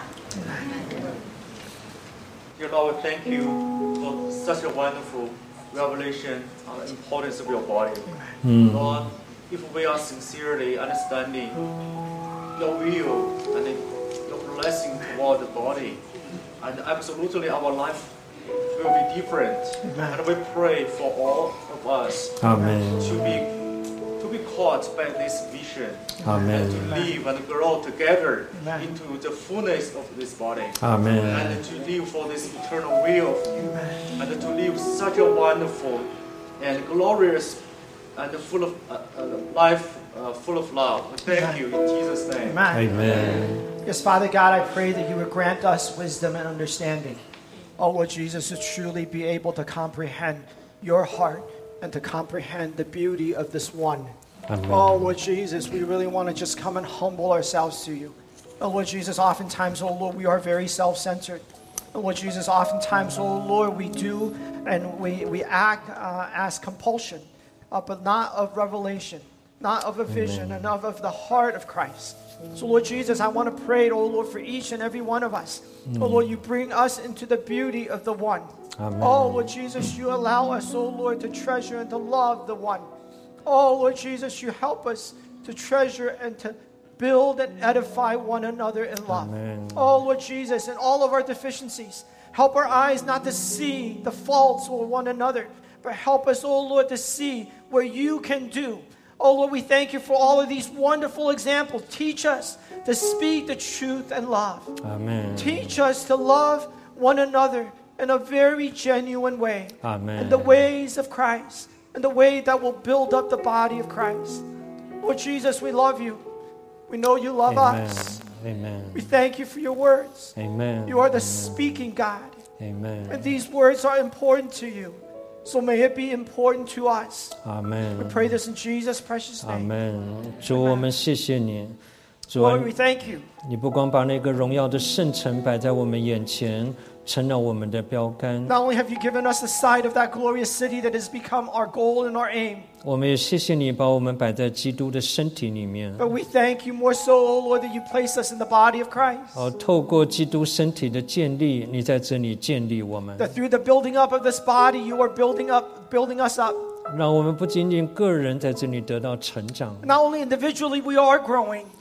Dear Lord, we thank you for such a wonderful revelation on the importance of your body. Lord, if we are sincerely understanding your will and your blessing toward the body, and absolutely our life will be different. And we pray for all of us Amen. to be to be caught by this vision Amen. and to live and grow together Amen. into the fullness of this body. Amen. And to live for this eternal will of you, and to live such a wonderful and glorious and full of uh, uh, life, uh, full of love. Thank you in Jesus' name. Amen. Amen. Yes, Father God, I pray that you would grant us wisdom and understanding. Oh, Lord Jesus, to truly be able to comprehend your heart and to comprehend the beauty of this one. Amen. Oh, Lord Jesus, we really want to just come and humble ourselves to you. Oh, Lord Jesus, oftentimes, oh, Lord, we are very self-centered. Oh, Lord Jesus, oftentimes, oh, Lord, we do and we, we act uh, as compulsion, uh, but not of revelation, not of a vision, Amen. and of, of the heart of Christ. So, Lord Jesus, I want to pray, oh, Lord, for each and every one of us. Oh, Lord, you bring us into the beauty of the one. Amen. Oh, Lord Jesus, you allow us, oh, Lord, to treasure and to love the one. Oh, Lord Jesus, you help us to treasure and to build and edify one another in love. Amen. Oh, Lord Jesus, in all of our deficiencies, help our eyes not to see the faults of one another, but help us, oh, Lord, to see where you can do. Oh, Lord, we thank you for all of these wonderful examples. Teach us to speak the truth and love. Amen. Teach us to love one another in a very genuine way. Amen. In the ways of Christ. In the way that will build up the body of Christ. Lord Jesus, we love you. We know you love Amen. us. Amen. We thank you for your words. Amen. You are the Amen. speaking God. Amen. And these words are important to you. So may it be important to us. Amen. We pray this in Jesus' precious name. Amen. 主，我们谢谢你。主啊 Lord, we thank you. 你不光把那个荣耀的圣城摆在我们眼前，成了我们的标杆， Not only have you given us the sight of that glorious city that has become our goal and our aim, 我们也谢谢你把我们摆在基督的身体里面。 but we thank you more so, O Lord, that you place us in the body of Christ. 哦，透过基督身体的建立，你在这里建立我们， That through the building up of this body, you are building up, building us up. 让我们不仅仅个人在这里得到成长， Not only individually we are growing,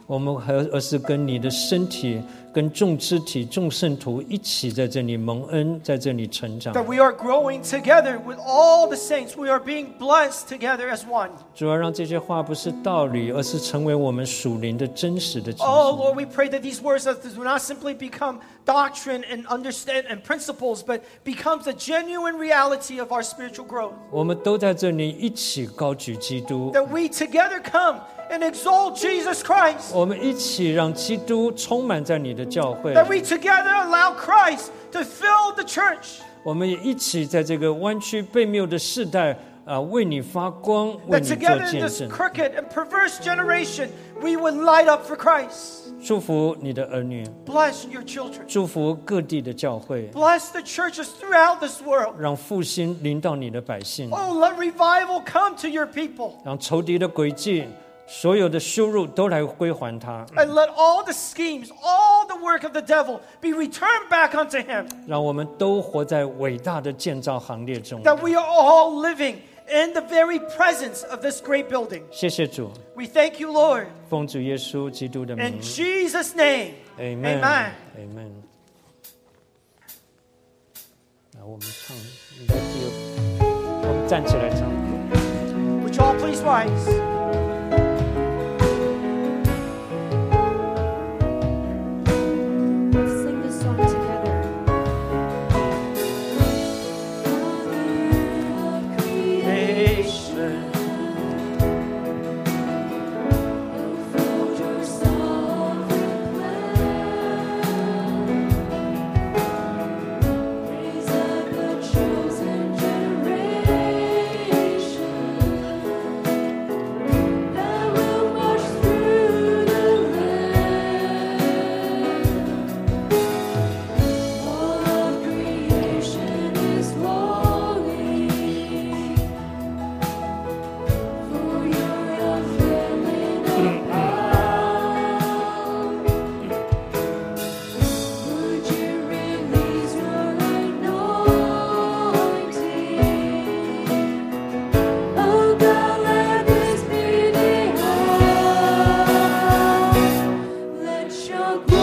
我们还而是跟你的身体、跟众肢体、众圣徒一起在这里蒙恩，在这里成长。 That we are growing together with all the saints. We are being blessed together as one. 主要让这些话不是道理，而是成为我们属灵的真实的情 Oh 形。 Lord, we pray that these words do not simply become doctrine and understand and principles, but becomes a genuine reality of our spiritual growth. 我们都在这里一起高举基督， That we together come and exalt Jesus Christ. 我们一起让基督充满在你的教会， That we together allow Christ to fill the church. 我们也一起在这个弯曲悖谬的世代啊，为你发光，为 That 你做 together in 见 this 证。 crooked and perverse generation, we would light up for Christ. 祝福你的儿女， Bless your children. 祝福各地的教会， Bless the churches throughout this world. 让复兴临到你的百姓， Oh, let revival come to your people. 让仇敌的诡计、所有的羞辱都来归还他， And let all the schemes, all the work of the devil be returned back unto him. 让我们都活在伟大的建造行列中。 That we are all living in the very presence of this great building. 谢谢主， We thank you, Lord. 奉主耶稣基督的名 In Jesus' name. ，Amen。 Amen. Amen。那我们唱，应该第二，我们站起来唱。 Would you all please rise? Sing this song together. Creation. Let your